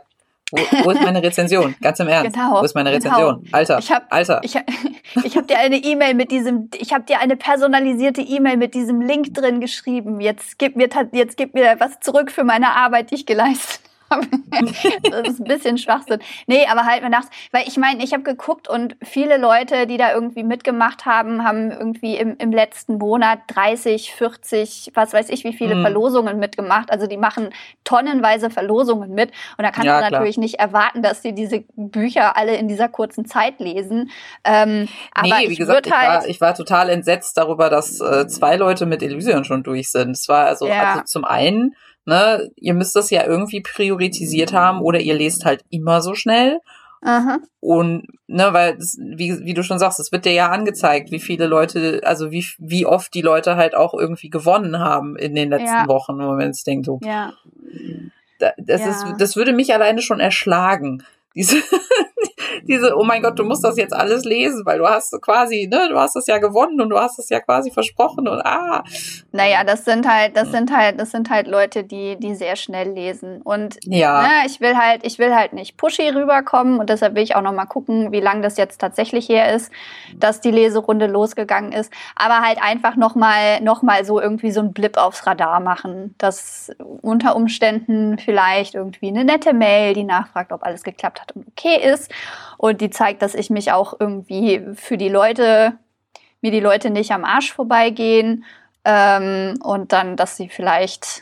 Wo ist meine Rezension? Ganz im Ernst. Genau. Wo ist meine Rezension? Genau. Alter. Ich hab dir eine E-Mail mit diesem, ich habe dir eine personalisierte E-Mail mit diesem Link drin geschrieben. Jetzt gib mir was zurück für meine Arbeit, die ich geleistet habe. Das ist ein bisschen Schwachsinn. Nee, aber halt mir nachts, weil ich meine, ich habe geguckt und viele Leute, die da irgendwie mitgemacht haben, haben irgendwie im letzten Monat 30, 40, was weiß ich, wie viele Verlosungen mitgemacht. Also die machen tonnenweise Verlosungen mit. Und da kannst du natürlich nicht erwarten, dass die diese Bücher alle in dieser kurzen Zeit lesen. Aber wie gesagt, ich war total entsetzt darüber, dass 2 Leute mit Elysion schon durch sind. Es war also zum einen, ne, ihr müsst das ja irgendwie priorisiert haben oder ihr lest halt immer so schnell. Aha. Und, ne, weil, wie du schon sagst, es wird dir ja angezeigt, wie viele Leute, also wie oft die Leute halt auch irgendwie gewonnen haben in den letzten Wochen, wo man sich denkt, so. Ja. Das würde mich alleine schon erschlagen. Diese, oh mein Gott, du musst das jetzt alles lesen, weil du hast quasi, ne, du hast das ja gewonnen und du hast es ja quasi versprochen und Naja, das sind halt Leute, die sehr schnell lesen. Und ne, ich will halt nicht pushy rüberkommen und deshalb will ich auch noch mal gucken, wie lange das jetzt tatsächlich her ist, dass die Leserunde losgegangen ist. Aber halt einfach noch mal so irgendwie so einen Blip aufs Radar machen, dass unter Umständen vielleicht irgendwie eine nette Mail, die nachfragt, ob alles geklappt hat und okay ist. Und die zeigt, dass ich mich auch irgendwie mir die Leute nicht am Arsch vorbeigehen. Und dann, dass sie vielleicht,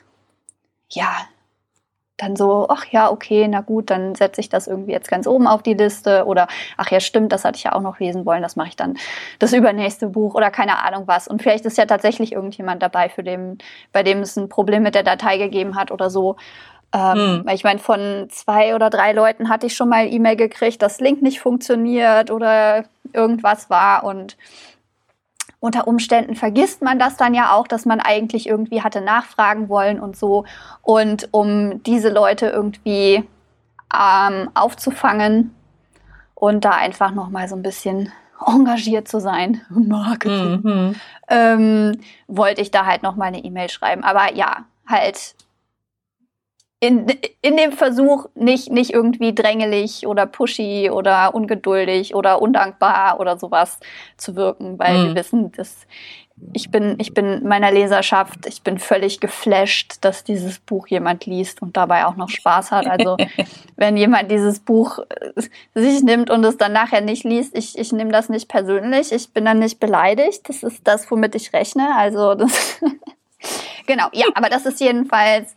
dann so, ach ja, okay, na gut, dann setze ich das irgendwie jetzt ganz oben auf die Liste. Oder, ach ja, stimmt, das hatte ich ja auch noch lesen wollen, das mache ich dann das übernächste Buch oder keine Ahnung was. Und vielleicht ist ja tatsächlich irgendjemand dabei, bei dem es ein Problem mit der Datei gegeben hat oder so. Weil ich meine, von 2 oder 3 Leuten hatte ich schon mal E-Mail gekriegt, dass Link nicht funktioniert oder irgendwas war und unter Umständen vergisst man das dann ja auch, dass man eigentlich irgendwie hatte nachfragen wollen und so. Und um diese Leute irgendwie aufzufangen und da einfach nochmal so ein bisschen engagiert zu sein, Marketing, wollte ich da halt nochmal eine E-Mail schreiben. Aber ja, halt in dem Versuch nicht irgendwie drängelig oder pushy oder ungeduldig oder undankbar oder sowas zu wirken, weil wir wissen, dass ich bin meiner Leserschaft, ich bin völlig geflasht, dass dieses Buch jemand liest und dabei auch noch Spaß hat. Also wenn jemand dieses Buch sich nimmt und es dann nachher nicht liest, ich nehme das nicht persönlich, ich bin dann nicht beleidigt. Das ist das, womit ich rechne. Also das genau, ja, aber das ist jedenfalls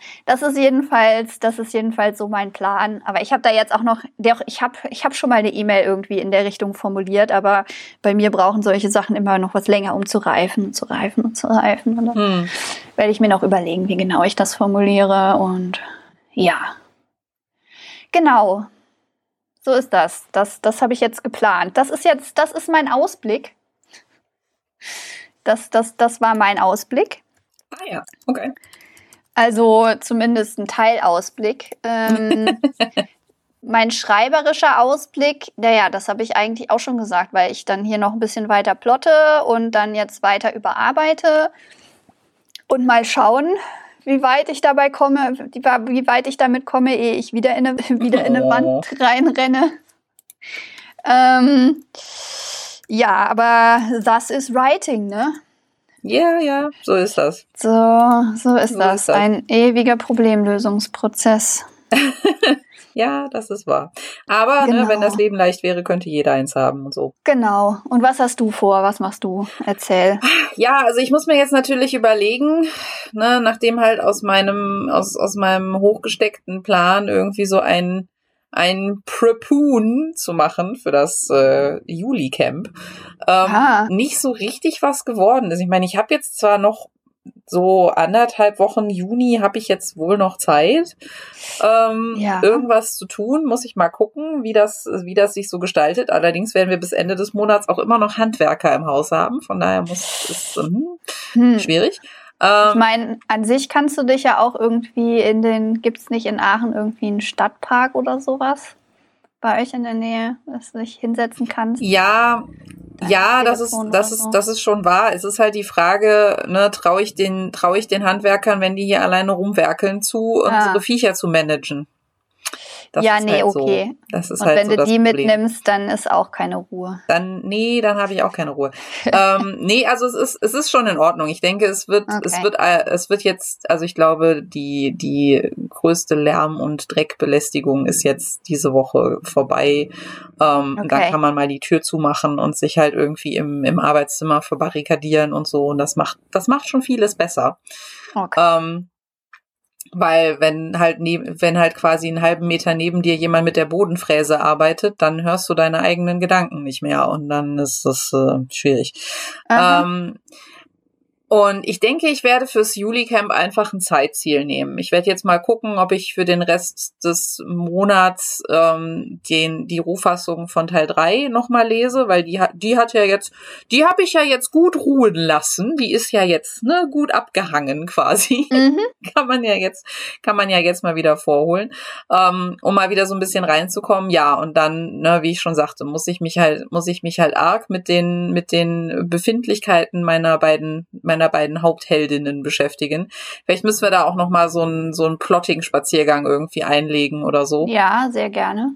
so mein Plan. Aber ich habe da jetzt auch noch, ich habe schon mal eine E-Mail irgendwie in der Richtung formuliert, aber bei mir brauchen solche Sachen immer noch was länger, um zu reifen. Und dann werde ich mir noch überlegen, wie genau ich das formuliere. Und ja, genau, so ist das. Das habe ich jetzt geplant. Das ist mein Ausblick. Das war mein Ausblick. Ah ja, okay. Also zumindest ein Teilausblick. Mein schreiberischer Ausblick, naja, das habe ich eigentlich auch schon gesagt, weil ich dann hier noch ein bisschen weiter plotte und dann jetzt weiter überarbeite und mal schauen, wie weit ich damit komme, ehe ich wieder in eine Wand reinrenne. Ja, aber das ist Writing, ne? Ja, so ist das. So ist das. Ein ewiger Problemlösungsprozess. Ja, das ist wahr. Aber genau. Wenn das Leben leicht wäre, könnte jeder eins haben und so. Genau. Und was hast du vor? Was machst du? Erzähl. Ja, also ich muss mir jetzt natürlich überlegen, ne, nachdem halt aus meinem hochgesteckten Plan irgendwie so ein Prepoon zu machen für das Juli-Camp, nicht so richtig was geworden ist. Ich meine, ich habe jetzt zwar noch so 1,5 Wochen Juni habe ich jetzt wohl noch Zeit, irgendwas zu tun, muss ich mal gucken, wie das sich so gestaltet. Allerdings werden wir bis Ende des Monats auch immer noch Handwerker im Haus haben, von daher ist schwierig. Ich meine, an sich kannst du dich ja auch irgendwie gibt's nicht in Aachen irgendwie einen Stadtpark oder sowas bei euch in der Nähe, dass du dich hinsetzen kannst? Ja, das ist schon wahr. Es ist halt die Frage, ne, traue ich den Handwerkern, wenn die hier alleine rumwerkeln, zu, unsere Viecher zu managen. Das ja, ist nee, halt okay. So, das ist und halt wenn so du die Problem. mitnimmst, dann ist auch keine Ruhe. Dann habe ich auch keine Ruhe. Nee, also es ist schon in Ordnung. Ich denke, es wird jetzt, also ich glaube, die größte Lärm- und Dreckbelästigung ist jetzt diese Woche vorbei. Dann kann man mal die Tür zumachen und sich halt irgendwie im Arbeitszimmer verbarrikadieren und so. Und das macht schon vieles besser. Okay. Weil wenn halt quasi einen halben Meter neben dir jemand mit der Bodenfräse arbeitet, dann hörst du deine eigenen Gedanken nicht mehr und dann ist das schwierig. Und ich denke, ich werde fürs Juli-Camp einfach ein Zeitziel nehmen. Ich werde jetzt mal gucken, ob ich für den Rest des Monats die Rohfassung von Teil 3 nochmal lese, weil die habe ich ja jetzt gut ruhen lassen. Die ist ja jetzt gut abgehangen quasi. Mhm. Kann man ja jetzt mal wieder vorholen, um mal wieder so ein bisschen reinzukommen. Ja, und dann, wie ich schon sagte, muss ich mich halt arg mit den Befindlichkeiten meiner beiden Hauptheldinnen beschäftigen. Vielleicht müssen wir da auch noch mal so einen Plotting-Spaziergang irgendwie einlegen oder so. Ja, sehr gerne.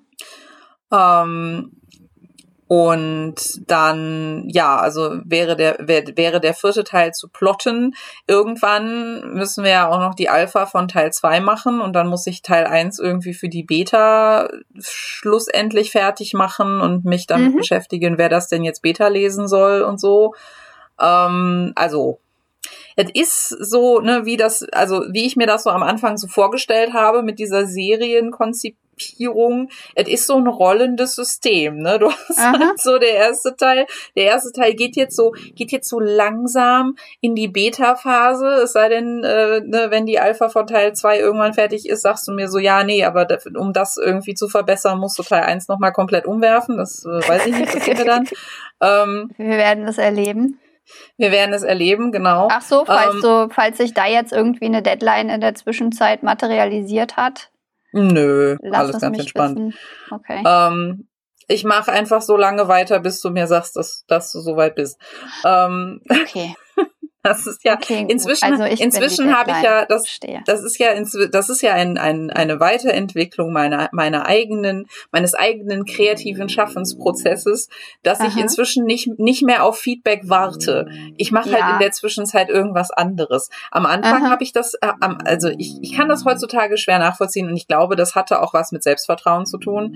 Und dann, ja, also wäre der 4. Teil zu plotten. Irgendwann müssen wir ja auch noch die Alpha von Teil 2 machen und dann muss ich Teil 1 irgendwie für die Beta schlussendlich fertig machen und mich damit beschäftigen, wer das denn jetzt Beta lesen soll und so. Also, es ist so, wie ich mir das so am Anfang so vorgestellt habe mit dieser Serienkonzipierung. Es ist so ein rollendes System, ne? Du hast halt so der erste Teil geht jetzt so langsam in die Beta-Phase. Es sei denn, wenn die Alpha von Teil 2 irgendwann fertig ist, sagst du mir so, ja, nee, aber um das irgendwie zu verbessern, musst du Teil 1 nochmal komplett umwerfen. Das weiß ich nicht, das sehen wir dann. Wir werden es erleben. Wir werden es erleben, genau. Ach so, falls sich da jetzt irgendwie eine Deadline in der Zwischenzeit materialisiert hat? Nö, alles ganz entspannt. Wissen. Okay. Ich mache einfach so lange weiter, bis du mir sagst, dass du soweit bist. Okay. Das ist ja inzwischen habe ich ja das ist ja eine Weiterentwicklung meines eigenen kreativen Schaffensprozesses, dass ich inzwischen nicht mehr auf Feedback warte. Ich mache halt in der Zwischenzeit irgendwas anderes. Am Anfang habe ich das ich kann das heutzutage schwer nachvollziehen und ich glaube, das hatte auch was mit Selbstvertrauen zu tun.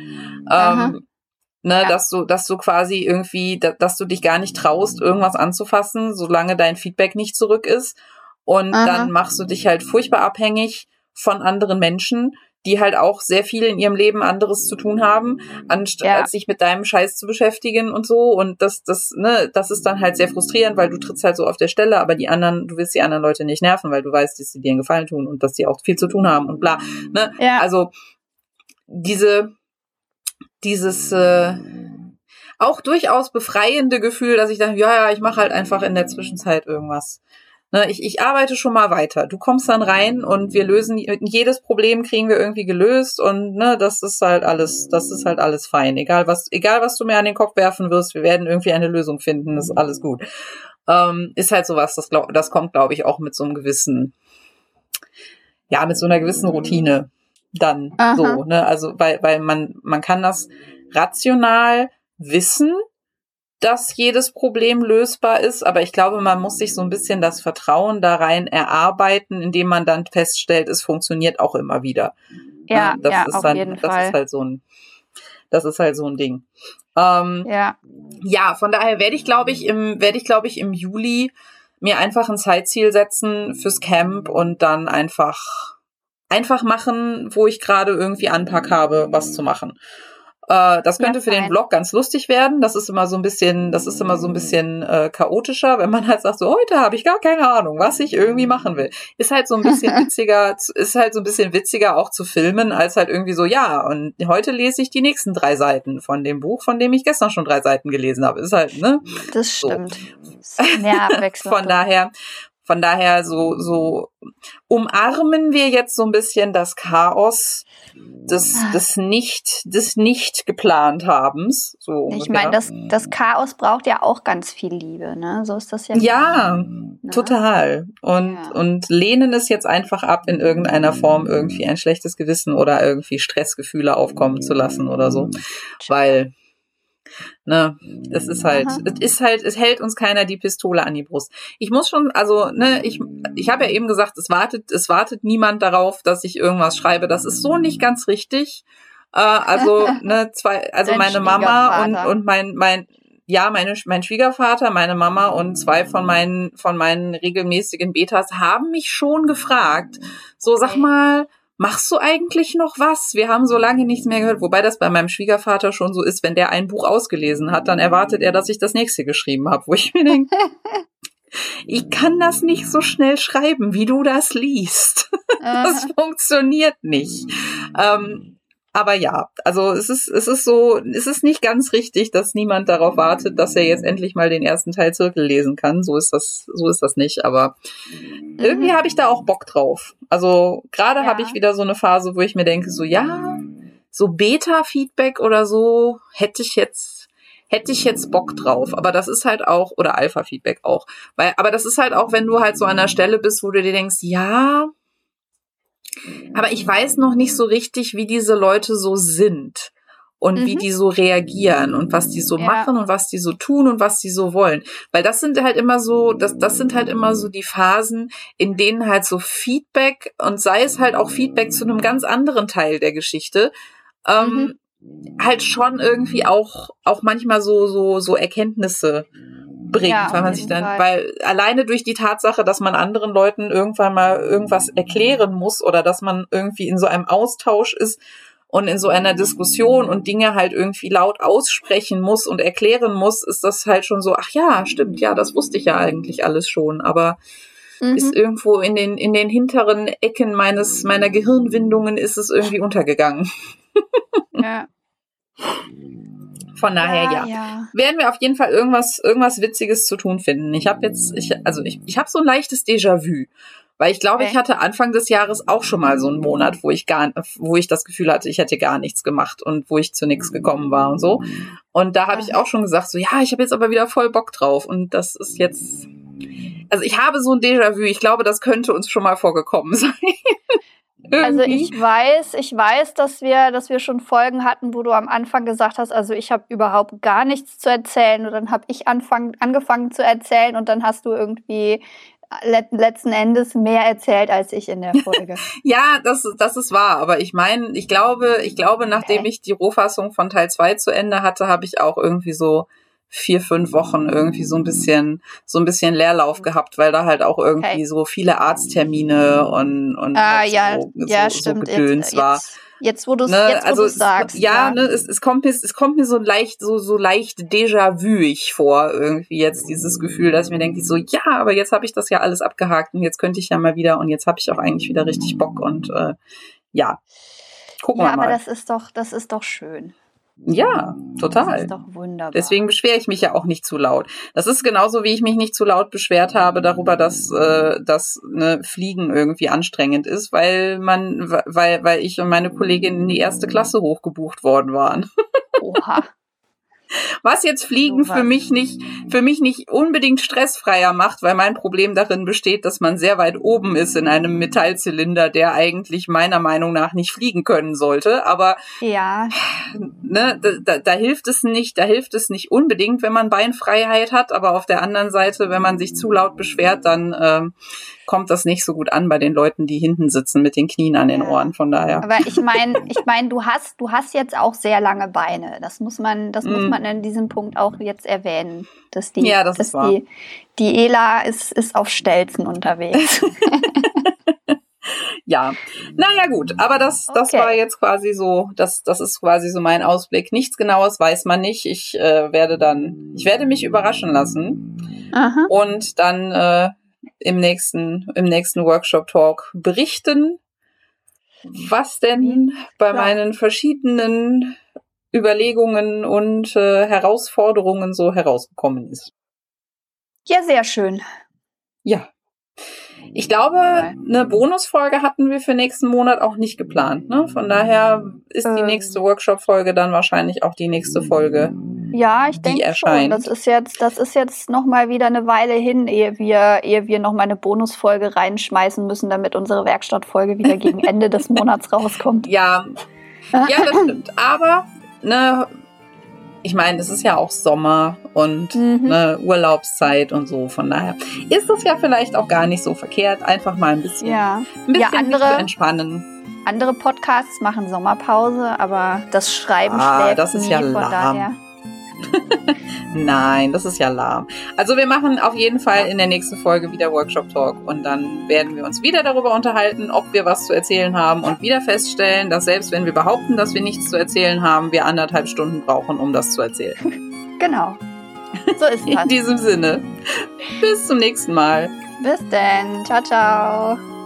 Dass du quasi irgendwie, dass du dich gar nicht traust, irgendwas anzufassen, solange dein Feedback nicht zurück ist. Und dann machst du dich halt furchtbar abhängig von anderen Menschen, die halt auch sehr viel in ihrem Leben anderes zu tun haben, als sich mit deinem Scheiß zu beschäftigen und so. Und das ist dann halt sehr frustrierend, weil du trittst halt so auf der Stelle, aber du willst die anderen Leute nicht nerven, weil du weißt, dass sie dir einen Gefallen tun und dass sie auch viel zu tun haben und bla. Ne? Ja. Also dieses auch durchaus befreiende Gefühl, dass ich dann, ich mache halt einfach in der Zwischenzeit irgendwas. Ne, ich arbeite schon mal weiter. Du kommst dann rein und wir lösen jedes Problem kriegen wir irgendwie gelöst und das ist halt alles fein. Egal was du mir an den Kopf werfen wirst, wir werden irgendwie eine Lösung finden. Das ist alles gut. Ist halt sowas, das kommt, glaube ich, auch mit so einem gewissen, mit so einer gewissen Routine. Dann so, also weil man kann das rational wissen, dass jedes Problem lösbar ist, aber ich glaube, man muss sich so ein bisschen das Vertrauen da rein erarbeiten, indem man dann feststellt, es funktioniert auch immer wieder. Das ist halt so ein Ding. Von daher werde ich, glaube ich, im Juli mir einfach ein Zeitziel setzen fürs Camp und dann einfach machen, wo ich gerade irgendwie Anpack habe, was zu machen. Das könnte für den Vlog ganz lustig werden. Das ist immer so ein bisschen chaotischer, wenn man halt sagt, so heute habe ich gar keine Ahnung, was ich irgendwie machen will. Ist halt so ein bisschen witziger auch zu filmen, als halt irgendwie so, und heute lese ich die nächsten 3 Seiten von dem Buch, von dem ich gestern schon 3 Seiten gelesen habe. Ist halt, Das stimmt. So. Mehr Abwechslung. von daher so umarmen wir jetzt so ein bisschen das Chaos des nicht geplant habens. So ungefähr. Ich meine, das Chaos braucht ja auch ganz viel Liebe, ne? So ist das ja. Ja, total. Und lehnen es jetzt einfach ab, in irgendeiner Form irgendwie ein schlechtes Gewissen oder irgendwie Stressgefühle aufkommen zu lassen oder so. Weil, ne, es hält uns keiner die Pistole an die Brust. Ich muss schon, also, ne, ich habe ja eben gesagt, es wartet niemand darauf, dass ich irgendwas schreibe. Das ist so nicht ganz richtig. Also, ne, meine Mama und mein Schwiegervater, meine Mama und 2 von meinen regelmäßigen Betas haben mich schon gefragt. So, sag mal, machst du eigentlich noch was? Wir haben so lange nichts mehr gehört. Wobei das bei meinem Schwiegervater schon so ist, wenn der ein Buch ausgelesen hat, dann erwartet er, dass ich das nächste geschrieben habe. Wo ich mir denke, ich kann das nicht so schnell schreiben, wie du das liest. Das funktioniert nicht. Aber ja, also es ist nicht ganz richtig, dass niemand darauf wartet, dass er jetzt endlich mal den ersten Teil Zirkel lesen kann. So ist das nicht, aber irgendwie habe ich da auch Bock drauf. Also gerade habe ich wieder so eine Phase, wo ich mir denke, so ja, so Beta-Feedback oder so hätte ich jetzt Bock drauf. Aber das ist halt auch, oder Alpha-Feedback auch. Aber das ist halt auch, wenn du halt so an der Stelle bist, wo du dir denkst, ja, aber ich weiß noch nicht so richtig, wie diese Leute so sind und wie die so reagieren und was die so machen und was die so tun und was die so wollen. Weil das sind halt immer so, das sind halt immer so die Phasen, in denen halt so Feedback und sei es halt auch Feedback zu einem ganz anderen Teil der Geschichte, halt schon irgendwie auch manchmal so Erkenntnisse bringt, weil man sich dann, weil alleine durch die Tatsache, dass man anderen Leuten irgendwann mal irgendwas erklären muss oder dass man irgendwie in so einem Austausch ist und in so einer Diskussion und Dinge halt irgendwie laut aussprechen muss und erklären muss, ist das halt schon so, ach ja, stimmt, ja, das wusste ich ja eigentlich alles schon, aber ist irgendwo in den hinteren Ecken meiner Gehirnwindungen ist es irgendwie untergegangen. Ja. Von daher, werden wir auf jeden Fall irgendwas Witziges zu tun finden. Ich habe so ein leichtes Déjà-vu, weil ich glaube, ich hatte Anfang des Jahres auch schon mal so einen Monat, wo ich das Gefühl hatte, ich hätte gar nichts gemacht und wo ich zu nichts gekommen war und so. Und da habe ich auch schon gesagt, so ja, ich habe jetzt aber wieder voll Bock drauf und das ist jetzt, also ich habe so ein Déjà-vu. Ich glaube, das könnte uns schon mal vorgekommen sein. Also ich weiß, dass wir schon Folgen hatten, wo du am Anfang gesagt hast, also ich habe überhaupt gar nichts zu erzählen und dann habe ich angefangen zu erzählen und dann hast du irgendwie letzten Endes mehr erzählt als ich in der Folge. Ja, das ist wahr, aber ich meine, ich glaube, nachdem ich die Rohfassung von Teil 2 zu Ende hatte, habe ich auch irgendwie so 4-5 Wochen irgendwie so ein bisschen Leerlauf gehabt, weil da halt auch irgendwie so viele Arzttermine und so Gedöns war. Jetzt wo du es sagst. Es kommt mir so leicht Déjà-vuig vor, irgendwie jetzt dieses Gefühl, dass ich mir denke, so, ja, aber jetzt habe ich das ja alles abgehakt und jetzt könnte ich ja mal wieder und jetzt habe ich auch eigentlich wieder richtig Bock und gucken wir mal. Ja, aber das ist doch schön. Ja, total. Das ist doch wunderbar. Deswegen beschwere ich mich ja auch nicht zu laut. Das ist genauso, wie ich mich nicht zu laut beschwert habe darüber, dass Fliegen irgendwie anstrengend ist, weil ich und meine Kollegin in die 1. Klasse hochgebucht worden waren. Oha. Was jetzt Fliegen für mich nicht unbedingt stressfreier macht, weil mein Problem darin besteht, dass man sehr weit oben ist in einem Metallzylinder, der eigentlich meiner Meinung nach nicht fliegen können sollte. Aber da hilft es nicht unbedingt, wenn man Beinfreiheit hat. Aber auf der anderen Seite, wenn man sich zu laut beschwert, dann kommt das nicht so gut an bei den Leuten, die hinten sitzen mit den Knien an den Ohren. Von daher. Aber ich meine, du hast jetzt auch sehr lange Beine. Das muss man in diesem Punkt auch jetzt erwähnen, dass die Ela ist auf Stelzen unterwegs. Ja, naja gut, aber das war jetzt quasi so, das ist quasi so mein Ausblick. Nichts Genaues weiß man nicht. Ich werde mich überraschen lassen. Aha. Und dann im nächsten Workshop-Talk berichten, was denn bei meinen verschiedenen Überlegungen und Herausforderungen so herausgekommen ist. Ja, sehr schön. Ja, Ich glaube, eine Bonusfolge hatten wir für nächsten Monat auch nicht geplant. Ne? Von daher ist die nächste Workshop-Folge dann wahrscheinlich auch die nächste Folge. Ja, ich denke schon. Das ist jetzt noch mal wieder eine Weile hin, ehe wir noch mal eine Bonusfolge reinschmeißen müssen, damit unsere Werkstattfolge wieder gegen Ende des Monats rauskommt. Ja, das stimmt. Aber ich meine, es ist ja auch Sommer und eine Urlaubszeit und so. Von daher ist es ja vielleicht auch gar nicht so verkehrt, einfach mal ein bisschen zu entspannen. Andere Podcasts machen Sommerpause, aber das Schreiben schläft das ist nie, ja von lahm. daher. Nein, das ist ja lahm. Also wir machen auf jeden Fall in der nächsten Folge wieder Workshop Talk und dann werden wir uns wieder darüber unterhalten, ob wir was zu erzählen haben und wieder feststellen, dass selbst wenn wir behaupten, dass wir nichts zu erzählen haben, wir 1,5 Stunden brauchen, um das zu erzählen. Genau. So ist es. In diesem Sinne. Bis zum nächsten Mal. Bis denn. Ciao, ciao.